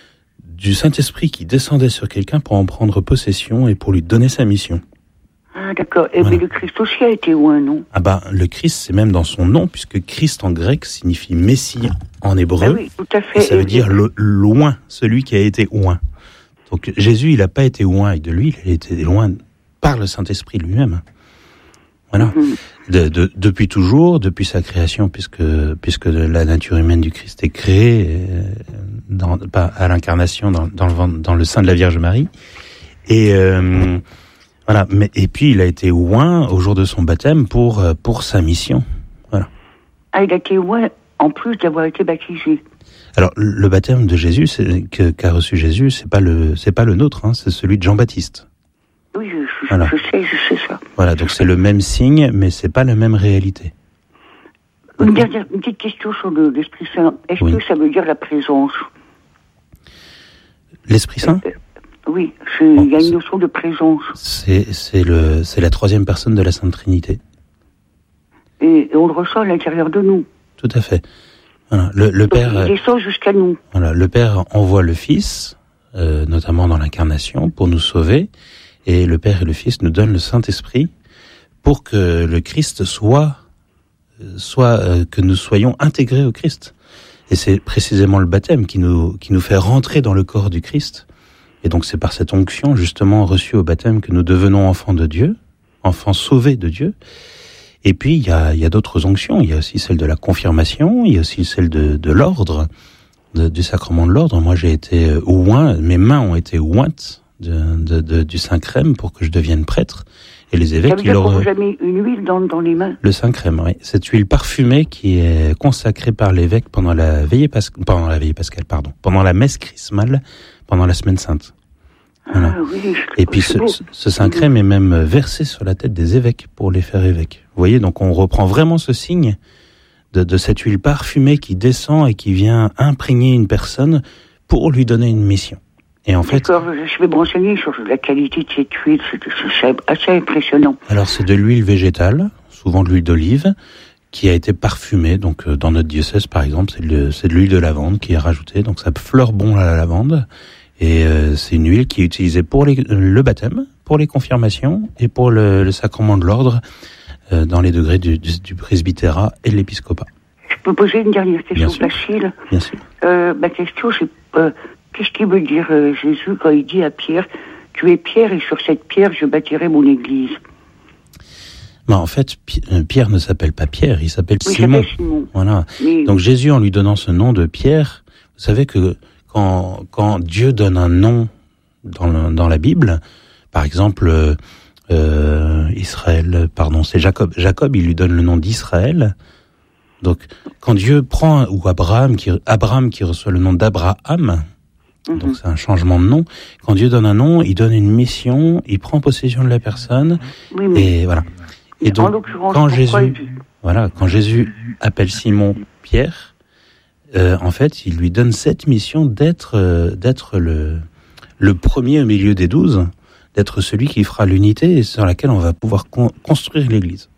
du Saint-Esprit qui descendait sur quelqu'un pour en prendre possession et pour lui donner sa mission. Ah, d'accord. Et voilà. Mais le Christ aussi a été oint, non? Ah bah, le Christ, c'est même dans son nom, puisque Christ en grec signifie Messie en hébreu. Ah oui, tout à fait. Et ça veut dire le, loin, celui qui a été oint. Donc Jésus, il n'a pas été oint avec de l'huile, il a été loin par le Saint-Esprit lui-même. Voilà. Mm-hmm. De, de, depuis toujours, depuis sa création, puisque, puisque la nature humaine du Christ est créée dans, à l'incarnation dans, dans, le, dans le sein de la Vierge Marie. Et... Euh, Voilà, mais et puis il a été oint au jour de son baptême pour pour sa mission. Voilà. Ah, il a été oint en plus d'avoir été baptisé. Alors le baptême de Jésus, c'est, que, qu'a reçu Jésus, c'est pas le c'est pas le nôtre, hein, c'est celui de Jean-Baptiste. Oui, je, je, voilà. je sais, je sais ça. Voilà, donc c'est le même signe, mais c'est pas la même réalité. Une dernière une petite question sur le, l'Esprit Saint. Est-ce oui. que ça veut dire la présence? L'Esprit Saint? euh, Oui, c'est, bon, il y a une notion de présence. C'est, c'est, le, c'est la troisième personne de la Sainte Trinité. Et, et on le ressent à l'intérieur de nous. Tout à fait. Voilà. Le, le Donc, Père il descend jusqu'à nous. Voilà, le Père envoie le Fils euh, notamment dans l'incarnation, pour nous sauver. Et le Père et le Fils nous donnent le Saint-Esprit pour que le Christ soit, soit euh, que nous soyons intégrés au Christ. Et c'est précisément le baptême qui nous, qui nous fait rentrer dans le corps du Christ. Et donc c'est par cette onction justement reçue au baptême que nous devenons enfants de Dieu, enfants sauvés de Dieu. Et puis il y a, il y a d'autres onctions. Il y a aussi celle de la confirmation, il y a aussi celle de, de l'ordre, de, du sacrement de l'ordre. Moi j'ai été oint, mes mains ont été ointes de, de, de, du Saint-Crème pour que je devienne prêtre. Et les évêques, ça veut dire ils leur... vous avez mis une huile dans, dans les mains. Le Saint-Crème, oui. Cette huile parfumée qui est consacrée par l'évêque pendant la veillée pascale, pendant la veillée pascale, pardon, pendant la messe chrismale, pendant la semaine sainte. Voilà. Ah, oui, et puis ce, ce Saint-Crème est même versé sur la tête des évêques pour les faire évêques. Vous voyez, donc on reprend vraiment ce signe de, de cette huile parfumée qui descend et qui vient imprégner une personne pour lui donner une mission. Et en fait, d'accord, je vais me renseigner sur la qualité de cette huile, c'est, c'est assez impressionnant. Alors c'est de l'huile végétale, souvent de l'huile d'olive, qui a été parfumée. Donc euh, dans notre diocèse par exemple, c'est de, c'est de l'huile de lavande qui est rajoutée, donc ça fleure bon à la lavande. Et euh, c'est une huile qui est utilisée pour les, le baptême, pour les confirmations et pour le, le sacrement de l'ordre euh, dans les degrés du, du, du presbytérat et de l'épiscopat. Je peux poser une dernière question Bien sûr. facile. Bien sûr. Euh, ma question c'est euh, qu'est-ce qu'il veut dire euh, Jésus quand il dit à Pierre « Tu es Pierre et sur cette pierre je bâtirai mon église ». Ben, en fait, Pierre ne s'appelle pas Pierre, il s'appelle oui, Simon. Simon. Voilà. Mais... Donc Jésus, en lui donnant ce nom de Pierre, vous savez que quand, quand Dieu donne un nom dans, le, dans la Bible, par exemple, euh, Israël, pardon, c'est Jacob. Jacob, il lui donne le nom d'Israël. Donc, quand Dieu prend, ou Abraham qui, Abraham qui reçoit le nom d'Abraham, mm-hmm. donc c'est un changement de nom. Quand Dieu donne un nom, il donne une mission, il prend possession de la personne, oui, mais... et voilà. Et donc, quand Jésus, il... voilà, quand Jésus appelle Simon Pierre, euh, en fait, il lui donne cette mission d'être, euh, d'être le, le premier au milieu des douze, d'être celui qui fera l'unité et sur laquelle on va pouvoir con- construire l'Église.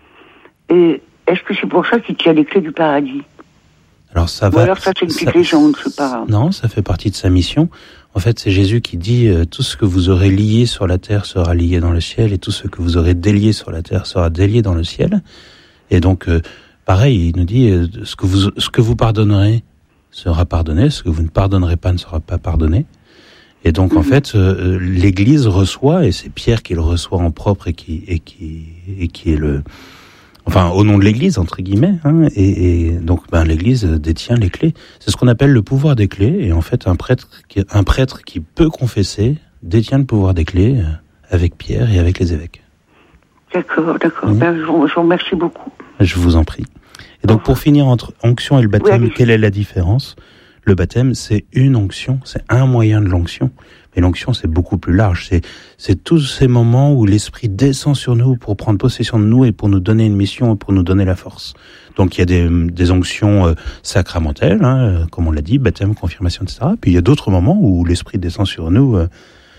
Et est-ce que c'est pour ça qu'il tient les clés du paradis ? Alors ça Ou va. alors ça c'est une petite légende, c'est pas. Non, ça fait partie de sa mission. En fait, c'est Jésus qui dit euh, tout ce que vous aurez lié sur la terre sera lié dans le ciel, et tout ce que vous aurez délié sur la terre sera délié dans le ciel. Et donc, euh, pareil, il nous dit euh, ce que vous ce que vous pardonnerez sera pardonné, ce que vous ne pardonnerez pas ne sera pas pardonné. Et donc, mmh. en fait, euh, l'Église reçoit, et c'est Pierre qui le reçoit en propre et qui et qui et qui est le Enfin, au nom de l'Église, entre guillemets, hein, et, et donc ben, l'Église détient les clés. C'est ce qu'on appelle le pouvoir des clés, et en fait, un prêtre qui, un prêtre qui peut confesser détient le pouvoir des clés avec Pierre et avec les évêques. D'accord, d'accord. Oui. Ben, je, vous, je vous remercie beaucoup. Je vous en prie. Et donc, pour finir, entre onction et le baptême, oui, quelle est la différence ? Le baptême, c'est une onction, c'est un moyen de l'onction. Mais l'onction, c'est beaucoup plus large. C'est, c'est tous ces moments où l'Esprit descend sur nous pour prendre possession de nous et pour nous donner une mission et pour nous donner la force. Donc, il y a des, des onctions euh, sacramentelles, hein, comme on l'a dit, baptême, confirmation, et cetera. Puis, il y a d'autres moments où l'Esprit descend sur nous euh,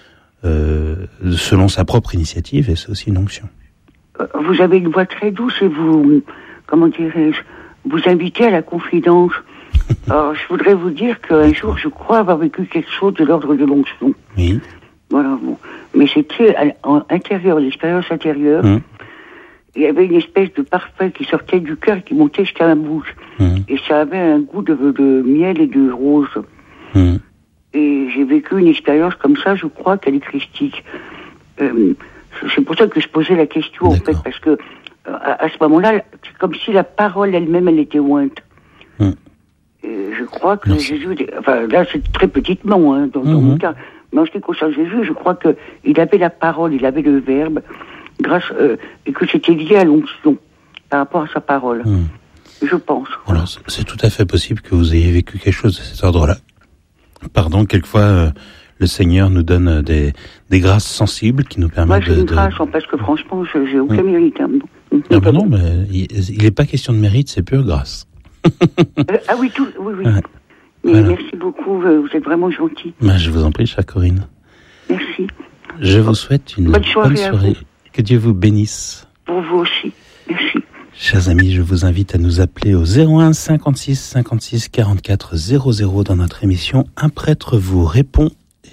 euh, selon sa propre initiative, et c'est aussi une onction. Vous avez une voix très douce et vous, comment dirais-je, vous invitez à la confidence. Alors, je voudrais vous dire qu'un jour, je crois avoir vécu quelque chose de l'ordre de l'onction. Oui. Voilà, bon. Mais c'était à l'intérieur, l'expérience intérieure. Mmh. Il y avait une espèce de parfum qui sortait du cœur et qui montait jusqu'à la bouche. Mmh. Et ça avait un goût de, de miel et de rose. Mmh. Et j'ai vécu une expérience comme ça, je crois qu'elle est christique. Euh, c'est pour ça que je posais la question, D'accord. en fait, parce que à, à ce moment-là, c'est comme si la parole elle-même, elle était ointe. Mmh. Et je crois que Merci. Jésus, enfin là c'est très petitement hein, dans, mmh. dans mon cas, mais en ce qui concerne Jésus, je crois que il avait la parole, il avait le verbe, grâce euh, et que c'était lié à l'onction par rapport à sa parole. Mmh. Je pense. Voilà. Alors c'est tout à fait possible que vous ayez vécu quelque chose de cet ordre-là. Pardon, quelquefois euh, le Seigneur nous donne des des grâces sensibles qui nous permettent Moi, j'ai de. une grâce, de... parce que franchement, je, j'ai aucun mmh. mérite. Hein. Ah ben non, mais il n'est pas question de mérite, c'est pure grâce. euh, ah oui, tout, oui, oui. Ouais. Mais voilà. Merci beaucoup, vous êtes vraiment gentil. Ben, je vous en prie, chère Corinne. Merci. Je vous souhaite une bonne soirée. Bonne soirée. Que Dieu vous bénisse. Pour vous aussi. Merci. Chers amis, je vous invite à nous appeler au zéro un cinquante-six cinquante-six quarante-quatre zéro zéro dans notre émission Un prêtre vous répond.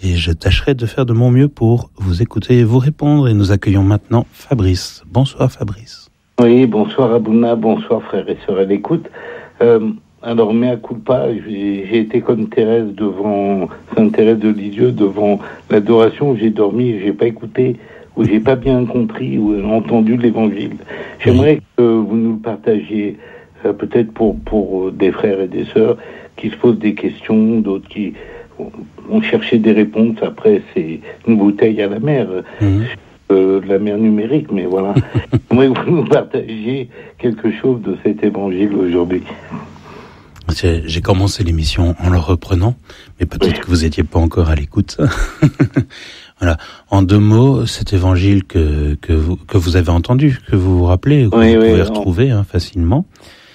et je tâcherai de faire de mon mieux pour vous écouter et vous répondre. Et nous accueillons maintenant Fabrice. Bonsoir Fabrice. Oui, bonsoir Abouna, bonsoir frères et sœurs à l'écoute. Euh, alors, mea culpa, j'ai, j'ai été comme Thérèse devant, Sainte Thérèse de Lisieux, devant l'adoration où j'ai dormi, j'ai pas écouté, où j'ai pas bien compris ou entendu l'évangile. J'aimerais oui. que vous nous le partagiez, euh, peut-être pour, pour des frères et des sœurs qui se posent des questions, d'autres qui vont chercher des réponses. Après, c'est une bouteille à la mer. Mmh. Euh, de la mer numérique, mais voilà. J'aimerais que vous nous partagiez quelque chose de cet évangile aujourd'hui. J'ai, j'ai commencé l'émission en le reprenant, mais peut-être que vous n'étiez pas encore à l'écoute. Voilà. En deux mots, cet évangile que, que, vous, que vous avez entendu, que vous vous rappelez, que oui, vous pouvez oui, retrouver hein, facilement,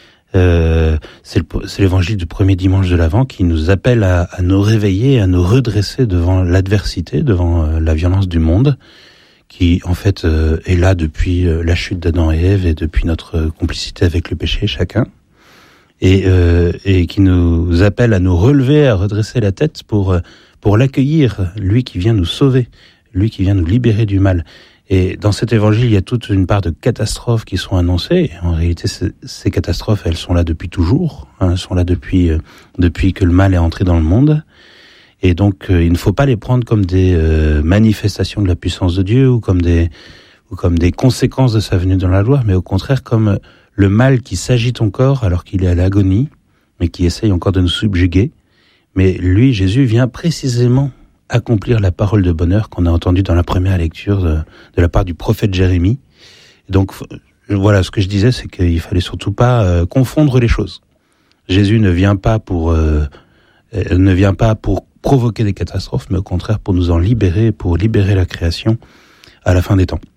euh, c'est, le, c'est l'évangile du premier dimanche de l'Avent qui nous appelle à, à nous réveiller, à nous redresser devant l'adversité, devant euh, la violence du monde, qui en fait euh, est là depuis euh, la chute d'Adam et Ève et depuis notre euh, complicité avec le péché chacun, et, euh, et qui nous appelle à nous relever, à redresser la tête pour euh, pour l'accueillir, lui qui vient nous sauver, lui qui vient nous libérer du mal. Et dans cet évangile, il y a toute une part de catastrophes qui sont annoncées. En réalité, ces, ces catastrophes, elles sont là depuis toujours, hein, elles sont là depuis euh, depuis que le mal est entré dans le monde. Et donc, euh, il ne faut pas les prendre comme des euh, manifestations de la puissance de Dieu ou comme des ou comme des conséquences de sa venue dans la gloire, mais au contraire comme le mal qui s'agite encore alors qu'il est à l'agonie, mais qui essaye encore de nous subjuguer. Mais lui, Jésus, vient précisément accomplir la parole de bonheur qu'on a entendue dans la première lecture de, de la part du prophète Jérémie. Et donc, voilà, ce que je disais, c'est qu'il fallait surtout pas euh, confondre les choses. Jésus ne vient pas pour euh, ne vient pas pour provoquer des catastrophes, mais au contraire pour nous en libérer, pour libérer la création à la fin des temps.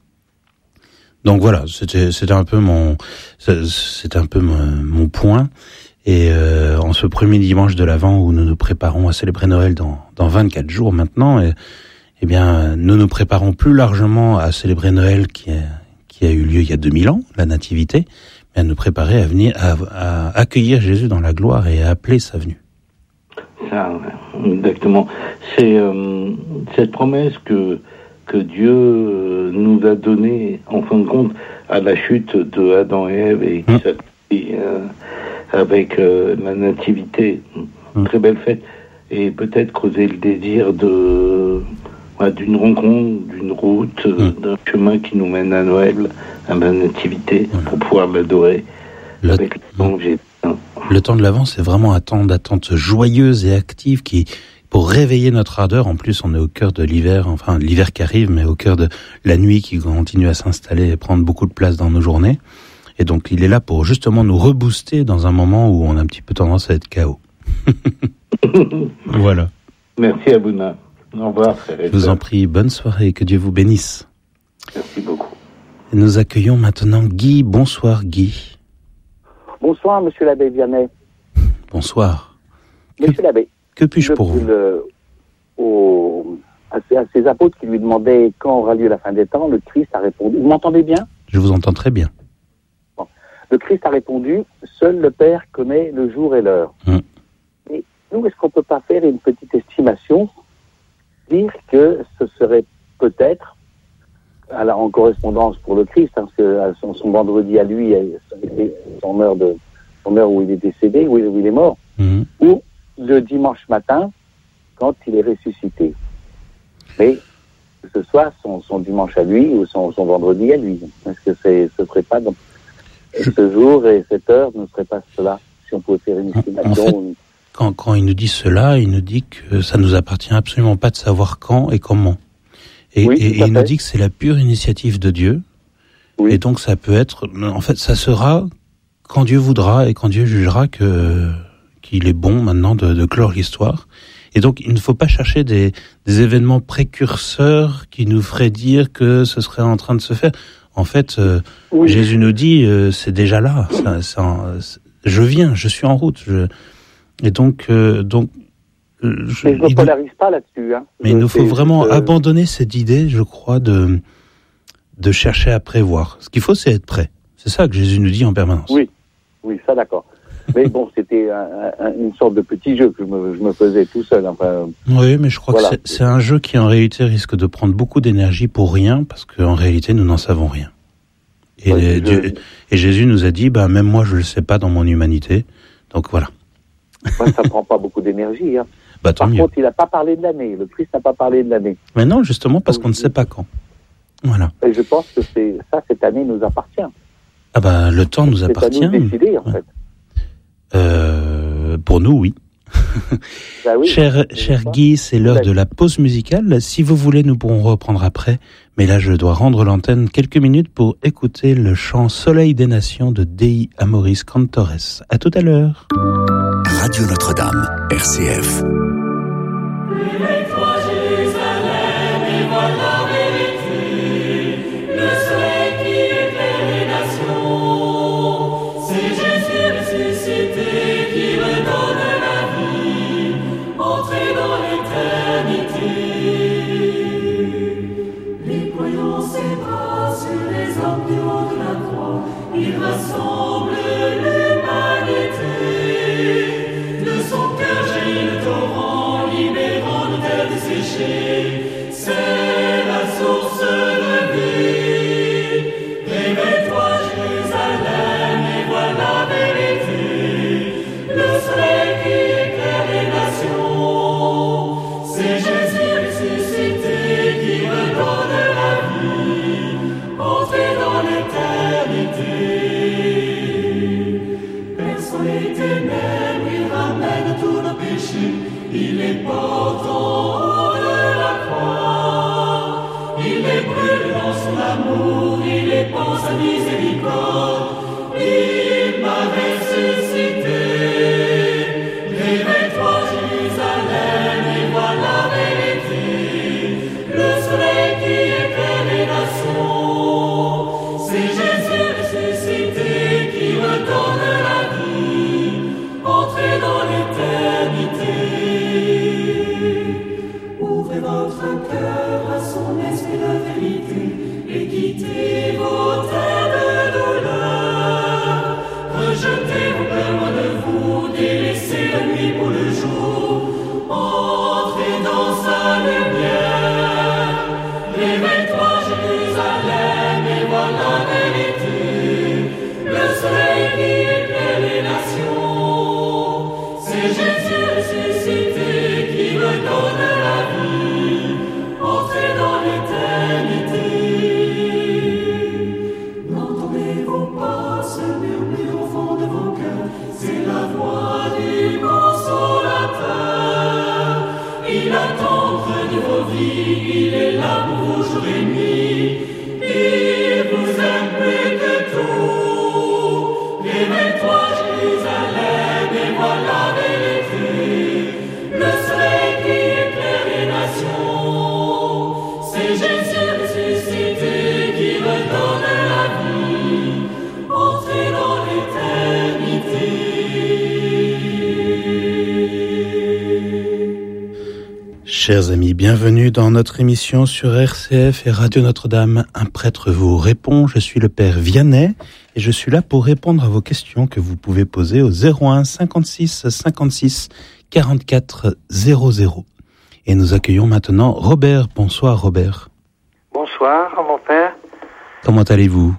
Donc voilà, c'était c'était un peu mon c'était un peu mon, mon point. Et euh, en ce premier dimanche de l'Avent où nous nous préparons à célébrer Noël dans dans vingt-quatre jours maintenant, et, eh bien nous nous préparons plus largement à célébrer Noël qui a qui a eu lieu il y a deux mille ans, la Nativité, mais à nous préparer à venir à, à accueillir Jésus dans la gloire et à appeler sa venue. Ça, exactement. C'est euh, cette promesse que que Dieu nous a donnée, en fin de compte, à la chute de Adam et Ève et qui mmh. s'accomplit euh, avec euh, la nativité. Mmh. Très belle fête. Et peut-être creuser le désir de bah, d'une rencontre, d'une route, mmh. d'un chemin qui nous mène à Noël, à la nativité, mmh. pour pouvoir l'adorer le... avec le temps que j'ai. Le temps de l'Avent, c'est vraiment un temps d'attente joyeuse et active qui, pour réveiller notre ardeur. En plus, on est au cœur de l'hiver, enfin l'hiver qui arrive, mais au cœur de la nuit qui continue à s'installer et prendre beaucoup de place dans nos journées. Et donc, il est là pour justement nous rebooster dans un moment où on a un petit peu tendance à être K O. Voilà. Merci Abouna. Au revoir, frère. Je vous en prie, bonne soirée, que Dieu vous bénisse. Merci beaucoup. Et nous accueillons maintenant Guy. Bonsoir Guy. Bonsoir, monsieur l'abbé Vianney. Bonsoir. Monsieur que, l'abbé. Que puis-je pour vous le, au, à, ces, à ces apôtres qui lui demandaient quand aura lieu la fin des temps, le Christ a répondu. Vous m'entendez bien ? Je vous entends très bien. Bon. Le Christ a répondu, seul le Père connaît le jour et l'heure. Hum. Et nous, est-ce qu'on ne peut pas faire une petite estimation, dire que ce serait peut-être, à la, en correspondance pour le Christ, hein, parce que son, son vendredi à lui, son heure, de, son heure où il est décédé, où il, où il est mort, mmh. ou le dimanche matin, quand il est ressuscité. Mais que ce soit son, son dimanche à lui ou son, son vendredi à lui. Est-ce que c'est, ce serait pas donc, Je... ce jour et cette heure ne serait pas cela, si on pouvait faire une estimation. En fait, ou... quand, quand il nous dit cela, il nous dit que ça nous appartient absolument pas de savoir quand et comment. Et, oui, et, et il nous dit que c'est la pure initiative de Dieu. Oui. Et donc ça peut être, en fait, ça sera quand Dieu voudra et quand Dieu jugera que qu'il est bon maintenant de, de clore l'histoire. Et donc il ne faut pas chercher des, des événements précurseurs qui nous feraient dire que ce serait en train de se faire. En fait, euh, oui. Jésus nous dit, euh, c'est déjà là. Ça, ça, je viens, je suis en route. Je... Et donc, euh, donc. Je, mais je ne polarise pas là-dessus. Hein. Mais il nous faut vraiment euh... abandonner cette idée, je crois, de, de chercher à prévoir. Ce qu'il faut, c'est être prêt. C'est ça que Jésus nous dit en permanence. Oui, oui, ça d'accord. Mais bon, c'était un, un, une sorte de petit jeu que je me, je me faisais tout seul. Enfin, oui, mais je crois voilà. que c'est, c'est un jeu qui en réalité risque de prendre beaucoup d'énergie pour rien, parce qu'en réalité nous n'en savons rien. Et, ouais, les, je... Dieu, et Jésus nous a dit, bah, même moi je ne le sais pas dans mon humanité. Donc voilà. Moi, ça ne prend pas beaucoup d'énergie. Hein. Bah, tant Par mieux. contre, il n'a pas parlé de l'année. Le Christ n'a pas parlé de l'année. Mais non, justement, parce qu'on ne sait pas quand. Voilà. Et je pense que c'est, ça, cette année nous appartient. Ah bah, le temps nous c'est appartient. C'est à nous de décider, en ouais. fait. Euh, pour nous, oui. Bah oui, cher cher Guy, c'est l'heure ouais. de la pause musicale. Si vous voulez, nous pourrons reprendre après. Mais là, je dois rendre l'antenne quelques minutes pour écouter le chant Soleil des Nations de Dei Amoris Cantores. À tout à l'heure. Radio Notre-Dame, R C F. Chers amis, bienvenue dans notre émission sur R C F et Radio Notre-Dame. Un prêtre vous répond, je suis le Père Vianney et je suis là pour répondre à vos questions que vous pouvez poser au zéro un cinquante-six cinquante-six quarante-quatre zéro zéro. Et nous accueillons maintenant Robert. Bonsoir Robert. Bonsoir mon père. Comment allez-vous?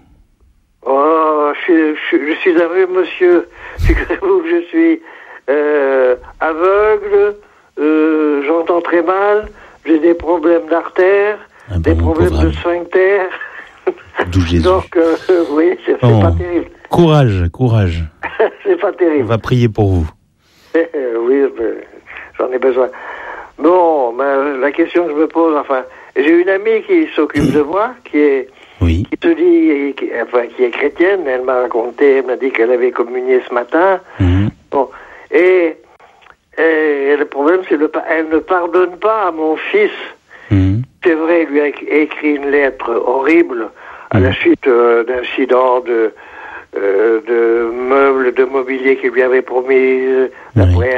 Oh, je, je, je suis aveugle monsieur. Figurez-vous que je suis euh, aveugle. Euh, j'entends très mal, j'ai des problèmes d'artère, ah ben des problèmes de sphincter. D'où Jésus. Donc, euh, oui, c'est, c'est oh. pas terrible. Courage, courage. C'est pas terrible. On va prier pour vous. Oui, j'en ai besoin. Bon, ben, la question que je me pose, enfin, j'ai une amie qui s'occupe de moi, qui est, oui. qui se dit, qui, enfin, qui est chrétienne. Elle m'a raconté, elle m'a dit qu'elle avait communié ce matin. Mmh. Bon, et Et le problème, c'est qu'elle ne pardonne pas à mon fils. Mmh. C'est vrai, il lui a écrit une lettre horrible à mmh. la suite euh, d'incidents de, euh, de meubles, de mobilier qu'il lui avait promis, oui. après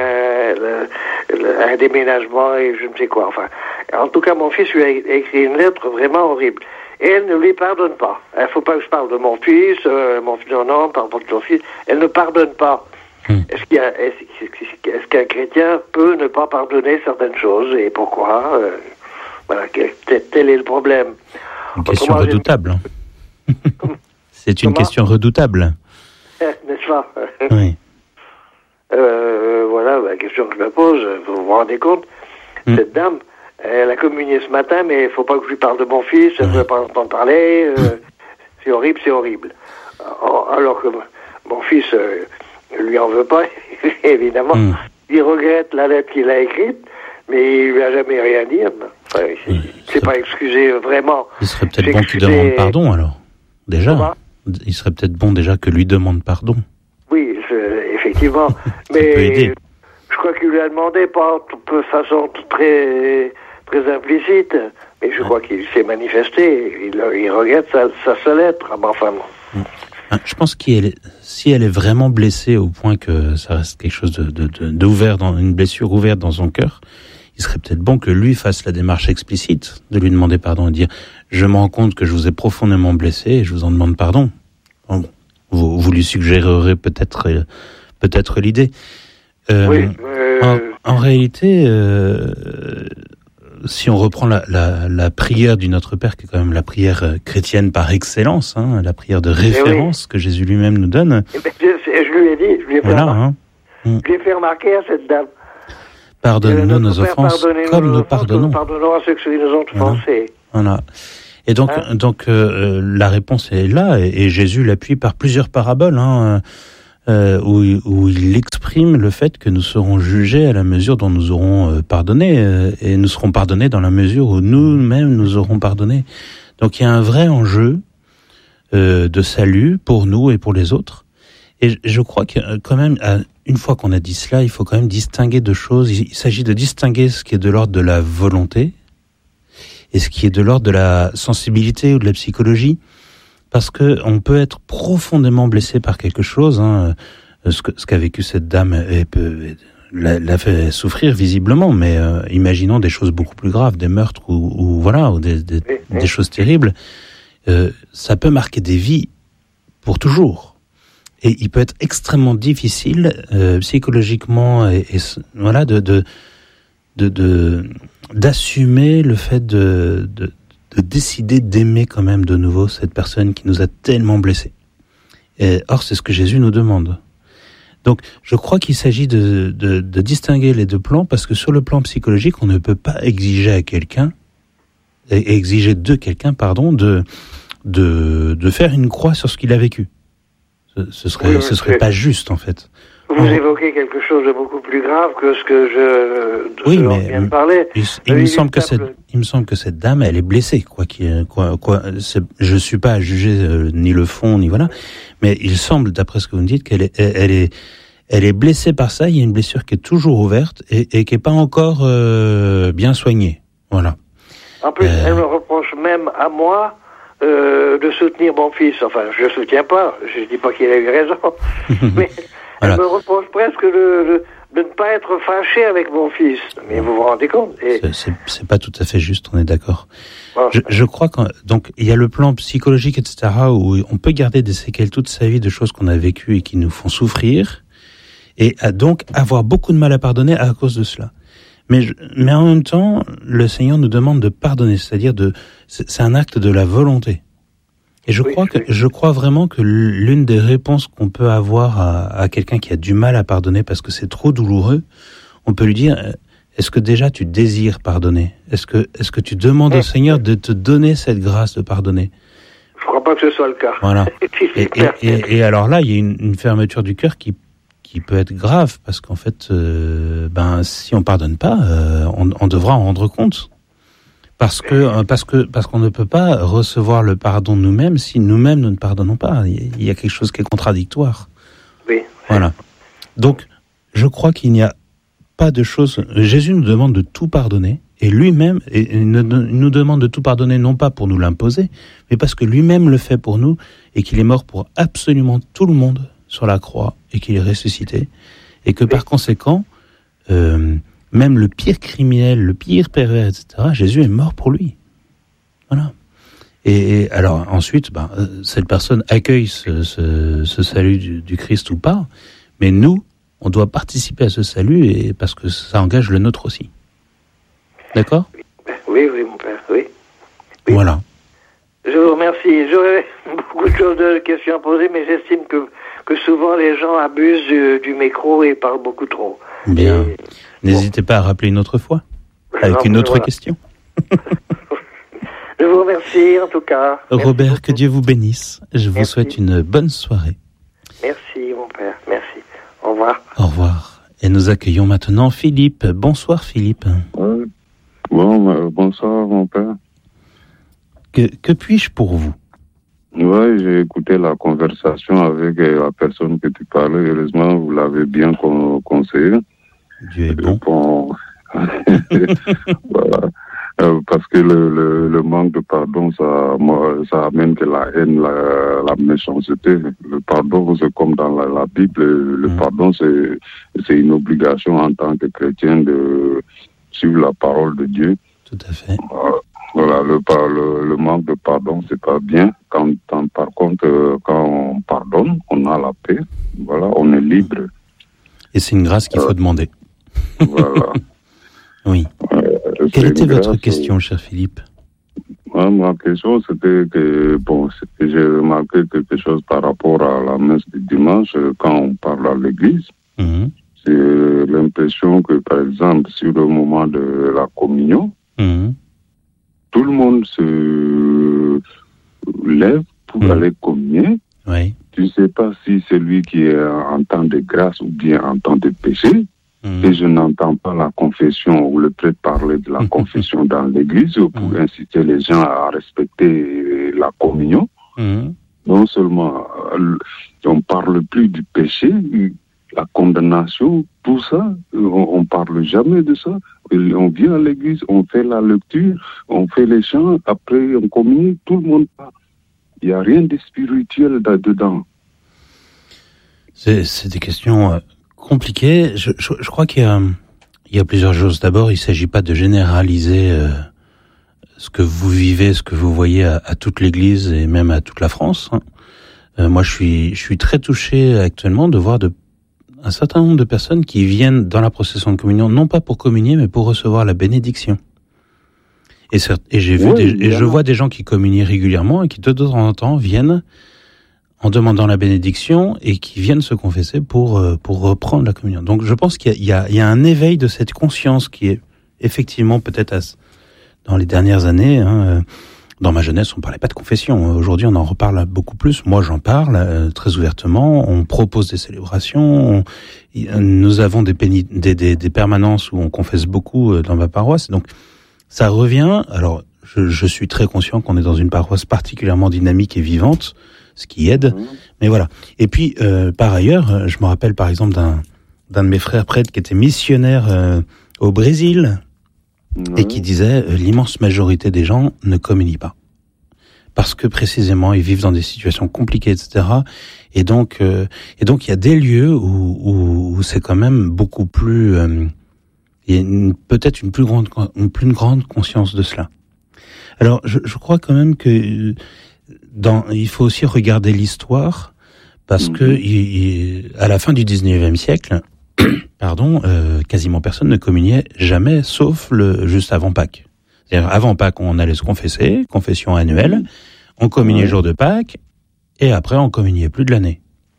un, un déménagement et je ne sais quoi. Enfin, en tout cas, mon fils lui a écrit une lettre vraiment horrible. Et elle ne lui pardonne pas. Il ne faut pas que je parle de mon fils, euh, mon fils, non, non, parle pas de ton fils. Elle ne pardonne pas. Mmh. Est-ce, qu'il y a, est-ce, est-ce qu'un chrétien peut ne pas pardonner certaines choses et pourquoi euh, Voilà, quel, tel est le problème. Une question Autrement, redoutable. Hein. C'est une Comment question redoutable. N'est-ce pas? Oui. Euh, voilà la question que je me pose. Vous vous rendez compte, mmh. cette dame, elle a communié ce matin, mais il ne faut pas que je lui parle de mon fils, je ne veux pas entendre parler. Euh, mmh. C'est horrible, c'est horrible. Alors que mon fils euh, ne lui en veut pas, évidemment. Mmh. Il regrette la lettre qu'il a écrite, mais il lui a jamais rien dit. Enfin, il ne s'est pas excusé vraiment. Il serait peut-être bon qu'il demande pardon, alors. Déjà. Comment il serait peut-être bon déjà que lui demande pardon. Oui, effectivement. Mais je crois qu'il lui a demandé, pas de façon très, très implicite, mais je ouais. crois qu'il s'est manifesté. Il, il regrette sa, sa seule lettre, à ma femme. Je pense qu'elle est, si elle est vraiment blessée au point que ça reste quelque chose de, de, de, d'ouvert, dans, une blessure ouverte dans son cœur, il serait peut-être bon que lui fasse la démarche explicite de lui demander pardon et dire « Je me rends compte que je vous ai profondément blessé et je vous en demande pardon. » Bon, vous, vous lui suggérerez peut-être, euh, peut-être l'idée. Euh, oui, euh... en, en réalité, euh, si on reprend la, la, la prière du Notre Père, qui est quand même la prière chrétienne par excellence, hein, la prière de référence oui. que Jésus lui-même nous donne. Eh ben, je, je lui ai dit, je lui ai fait, voilà, remarquer, hein. je lui ai fait remarquer à cette dame. Pardonne-nous nos offenses comme nous pardonnons. Pardonnons à ceux qui nous ont offensés. Voilà. voilà. Et donc, hein donc euh, la réponse est là, et, et Jésus l'appuie par plusieurs paraboles, hein, euh, où, où il exprime le fait que nous serons jugés à la mesure dont nous aurons euh, pardonné, euh, et nous serons pardonnés dans la mesure où nous-mêmes nous aurons pardonné. Donc il y a un vrai enjeu euh, de salut pour nous et pour les autres. Et je crois que quand même, une fois qu'on a dit cela, il faut quand même distinguer deux choses. Il s'agit de distinguer ce qui est de l'ordre de la volonté et ce qui est de l'ordre de la sensibilité ou de la psychologie, parce que on peut être profondément blessé par quelque chose. Hein. Ce, que, ce qu'a vécu cette dame et peut, l'a, l'a fait souffrir visiblement, mais euh, imaginons des choses beaucoup plus graves, des meurtres ou, ou voilà, ou des, des, des choses terribles. Euh, ça peut marquer des vies pour toujours. Et il peut être extrêmement difficile euh, psychologiquement et, et voilà de de de, de d'assumer le fait de, de de décider d'aimer quand même de nouveau cette personne qui nous a tellement blessés. Et, or, c'est ce que Jésus nous demande. Donc, je crois qu'il s'agit de, de de distinguer les deux plans, parce que sur le plan psychologique, on ne peut pas exiger à quelqu'un, exiger de quelqu'un, pardon, de de de faire une croix sur ce qu'il a vécu. Ce serait, oui, ce serait pas juste, en fait. Vous oh. évoquez quelque chose de beaucoup plus grave que ce que je, oui, ce mais viens de parler. Il, il, me semble que cette, il me semble que cette dame, elle est blessée, quoi. Qui, quoi, quoi. C'est, je suis pas à juger euh, ni le fond, ni voilà. Mais il semble, d'après ce que vous me dites, qu'elle est, elle, elle est, elle est blessée par ça. Il y a une blessure qui est toujours ouverte et, et qui est pas encore euh, bien soignée. Voilà. En plus, euh... elle me reproche même à moi. Euh, de soutenir mon fils. Enfin, je ne soutiens pas, je ne dis pas qu'il a eu raison, mais voilà. Elle me reproche presque de, de, de ne pas être fâché avec mon fils. Mais vous vous rendez compte et... c'est, c'est, c'est pas tout à fait juste, on est d'accord. Bon. Je, je crois qu'il donc il y a le plan psychologique, et cetera, où on peut garder des séquelles toute sa vie de choses qu'on a vécues et qui nous font souffrir, et donc avoir beaucoup de mal à pardonner à cause de cela. Mais, je, mais en même temps, le Seigneur nous demande de pardonner, c'est-à-dire de, c'est, c'est un acte de la volonté. Et je oui, crois que, oui. je crois vraiment que l'une des réponses qu'on peut avoir à, à quelqu'un qui a du mal à pardonner parce que c'est trop douloureux, on peut lui dire, est-ce que déjà tu désires pardonner? Est-ce que, est-ce que tu demandes oui. au Seigneur de te donner cette grâce de pardonner? Je crois pas que ce soit le cas. Voilà. et, et, et, et alors là, il y a une, une fermeture du cœur qui qui peut être grave, parce qu'en fait, euh, ben, si on pardonne pas, euh, on, on devra en rendre compte. Parce que, parce que, parce qu'on ne peut pas recevoir le pardon de nous-mêmes si nous-mêmes nous ne pardonnons pas. Il y a quelque chose qui est contradictoire. Oui. Voilà. Donc, je crois qu'il n'y a pas de chose. Jésus nous demande de tout pardonner, et lui-même, et, et nous demande de tout pardonner non pas pour nous l'imposer, mais parce que lui-même le fait pour nous, et qu'il est mort pour absolument tout le monde sur la croix, et qu'il est ressuscité, et que par conséquent, euh, même le pire criminel, le pire pervers, et cetera, Jésus est mort pour lui. Voilà. Et, et alors ensuite, ben, cette personne accueille ce, ce, ce salut du, du Christ ou pas, mais nous, on doit participer à ce salut, et parce que ça engage le nôtre aussi. D'accord ? Oui, oui, mon père, oui. oui. Voilà. Je vous remercie. J'aurais beaucoup de choses, de questions à poser, mais j'estime que, que souvent les gens abusent du, du micro et parlent beaucoup trop. Bien. Et... N'hésitez bon. pas à rappeler une autre fois, avec non, une autre voilà. question. Je vous remercie, en tout cas. Robert, merci que Dieu vous bénisse. Je vous merci. souhaite une bonne soirée. Merci, mon père. Merci. Au revoir. Au revoir. Et nous accueillons maintenant Philippe. Bonsoir, Philippe. Ouais. Bon, euh, bonsoir, mon père. Que, que puis-je pour vous ? Oui, j'ai écouté la conversation avec la personne que tu parlais. Heureusement, vous l'avez bien con- conseillé. Dieu est bon. bon. Voilà. Euh, parce que le, le, le manque de pardon, ça, moi, ça amène que la haine, la, la méchanceté. Le pardon, c'est comme dans la, la Bible. Le, le mmh. pardon, c'est, c'est une obligation en tant que chrétien de suivre la parole de Dieu. Tout à fait. Voilà. Voilà, le, le, le manque de pardon, c'est pas bien. Quand, quand, par contre, euh, quand on pardonne, on a la paix. Voilà, on est libre. Et c'est une grâce qu'il euh, faut demander. Voilà. Oui. Euh, Quelle était votre grâce, question, euh, cher Philippe ? Ouais, ma question, c'était que, bon, c'était, j'ai remarqué quelque chose par rapport à la messe du dimanche, quand on parle à l'église. Mmh. C'est l'impression que, par exemple, sur le moment de la communion, mmh. tout le monde se lève pour mmh. aller communier. Oui. Tu ne sais pas si c'est lui qui est en temps de grâce ou bien en temps de péché. Mmh. Et je n'entends pas la confession ou le prêtre parler de la mmh. confession dans l'église pour mmh. inciter les gens à respecter la communion. Mmh. Non seulement on ne parle plus du péché, la condamnation, tout ça, on ne parle jamais de ça. On vient à l'église, on fait la lecture, on fait les chants, après on communie, tout le monde parle. Il n'y a rien de spirituel là-dedans. C'est, c'est des questions euh, compliquées. Je, je, je crois qu'il y a, il y a plusieurs choses. D'abord, il ne s'agit pas de généraliser euh, ce que vous vivez, ce que vous voyez à, à toute l'Église et même à toute la France. Hein. Euh, moi, je suis, je suis très touché actuellement de voir de un certain nombre de personnes qui viennent dans la procession de communion, non pas pour communier, mais pour recevoir la bénédiction. Et, et, j'ai vu oui, des, et je vois des gens qui communient régulièrement et qui de temps en temps viennent en demandant la bénédiction et qui viennent se confesser pour, pour reprendre la communion. Donc je pense qu'il y a, il y a un éveil de cette conscience qui est effectivement peut-être à, dans les dernières années... Hein, dans ma jeunesse, on parlait pas de confession. Aujourd'hui, on en reparle beaucoup plus. Moi, j'en parle euh, très ouvertement. On propose des célébrations. On, nous avons des, péni, des, des, des permanences où on confesse beaucoup euh, dans ma paroisse. Donc, ça revient. Alors, je, je suis très conscient qu'on est dans une paroisse particulièrement dynamique et vivante, ce qui aide. Mmh. Mais voilà. Et puis, euh, par ailleurs, je me rappelle par exemple d'un, d'un de mes frères prêtres qui était missionnaire euh, au Brésil. Mmh. Et qui disait euh, l'immense majorité des gens ne communient pas parce que précisément ils vivent dans des situations compliquées, et cetera. Et donc, euh, et donc il y a des lieux où, où, où c'est quand même beaucoup plus, euh, il y a une, peut-être une plus grande, une plus grande conscience de cela. Alors, je, je crois quand même que dans, il faut aussi regarder l'histoire parce mmh. que il, il, à la fin du dix-neuvième siècle. Pardon, euh, quasiment personne ne communiait jamais, sauf le juste avant Pâques. C'est-à-dire, avant Pâques, on allait se confesser, confession annuelle, on communiait le jour de Pâques, et après, on communiait plus de l'année.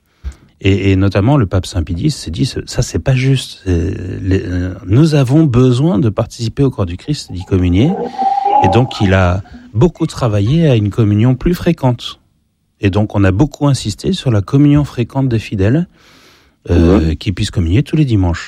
Et, et notamment, le pape Saint Pie X s'est dit, ça, c'est pas juste. C'est, les, euh, nous avons besoin de participer au corps du Christ, d'y communier, et donc, il a beaucoup travaillé à une communion plus fréquente. Et donc, on a beaucoup insisté sur la communion fréquente des fidèles, Euh, ouais. qui puissent communier tous les dimanches.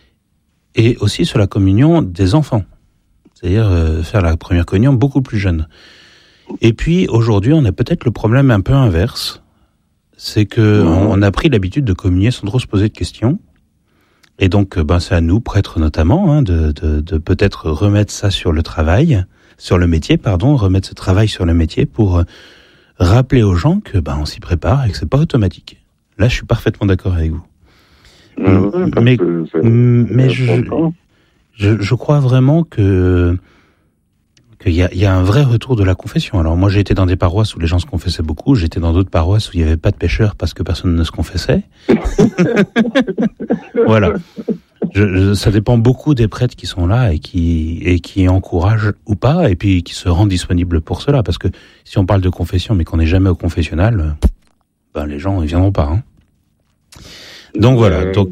Et aussi sur la communion des enfants. C'est-à-dire euh, faire la première communion beaucoup plus jeune. Et puis, aujourd'hui, on a peut-être le problème un peu inverse. C'est que ouais. on a pris l'habitude de communier sans trop se poser de questions. Et donc, ben, c'est à nous, prêtres notamment, hein, de, de, de peut-être remettre ça sur le travail, sur le métier, pardon, remettre ce travail sur le métier pour euh, rappeler aux gens que ben, on s'y prépare et que c'est pas automatique. Là, je suis parfaitement d'accord avec vous. Mmh, mais mais je, je, je crois vraiment que qu'il y a, il y a un vrai retour de la confession. Alors moi, j'ai été dans des paroisses où les gens se confessaient beaucoup. J'étais dans d'autres paroisses où il n'y avait pas de pécheurs parce que personne ne se confessait. Voilà. Je, je, ça dépend beaucoup des prêtres qui sont là et qui et qui encouragent ou pas, et puis qui se rendent disponibles pour cela. Parce que si on parle de confession, mais qu'on n'est jamais au confessionnal, ben les gens ils viendront pas. Hein. Donc voilà. Donc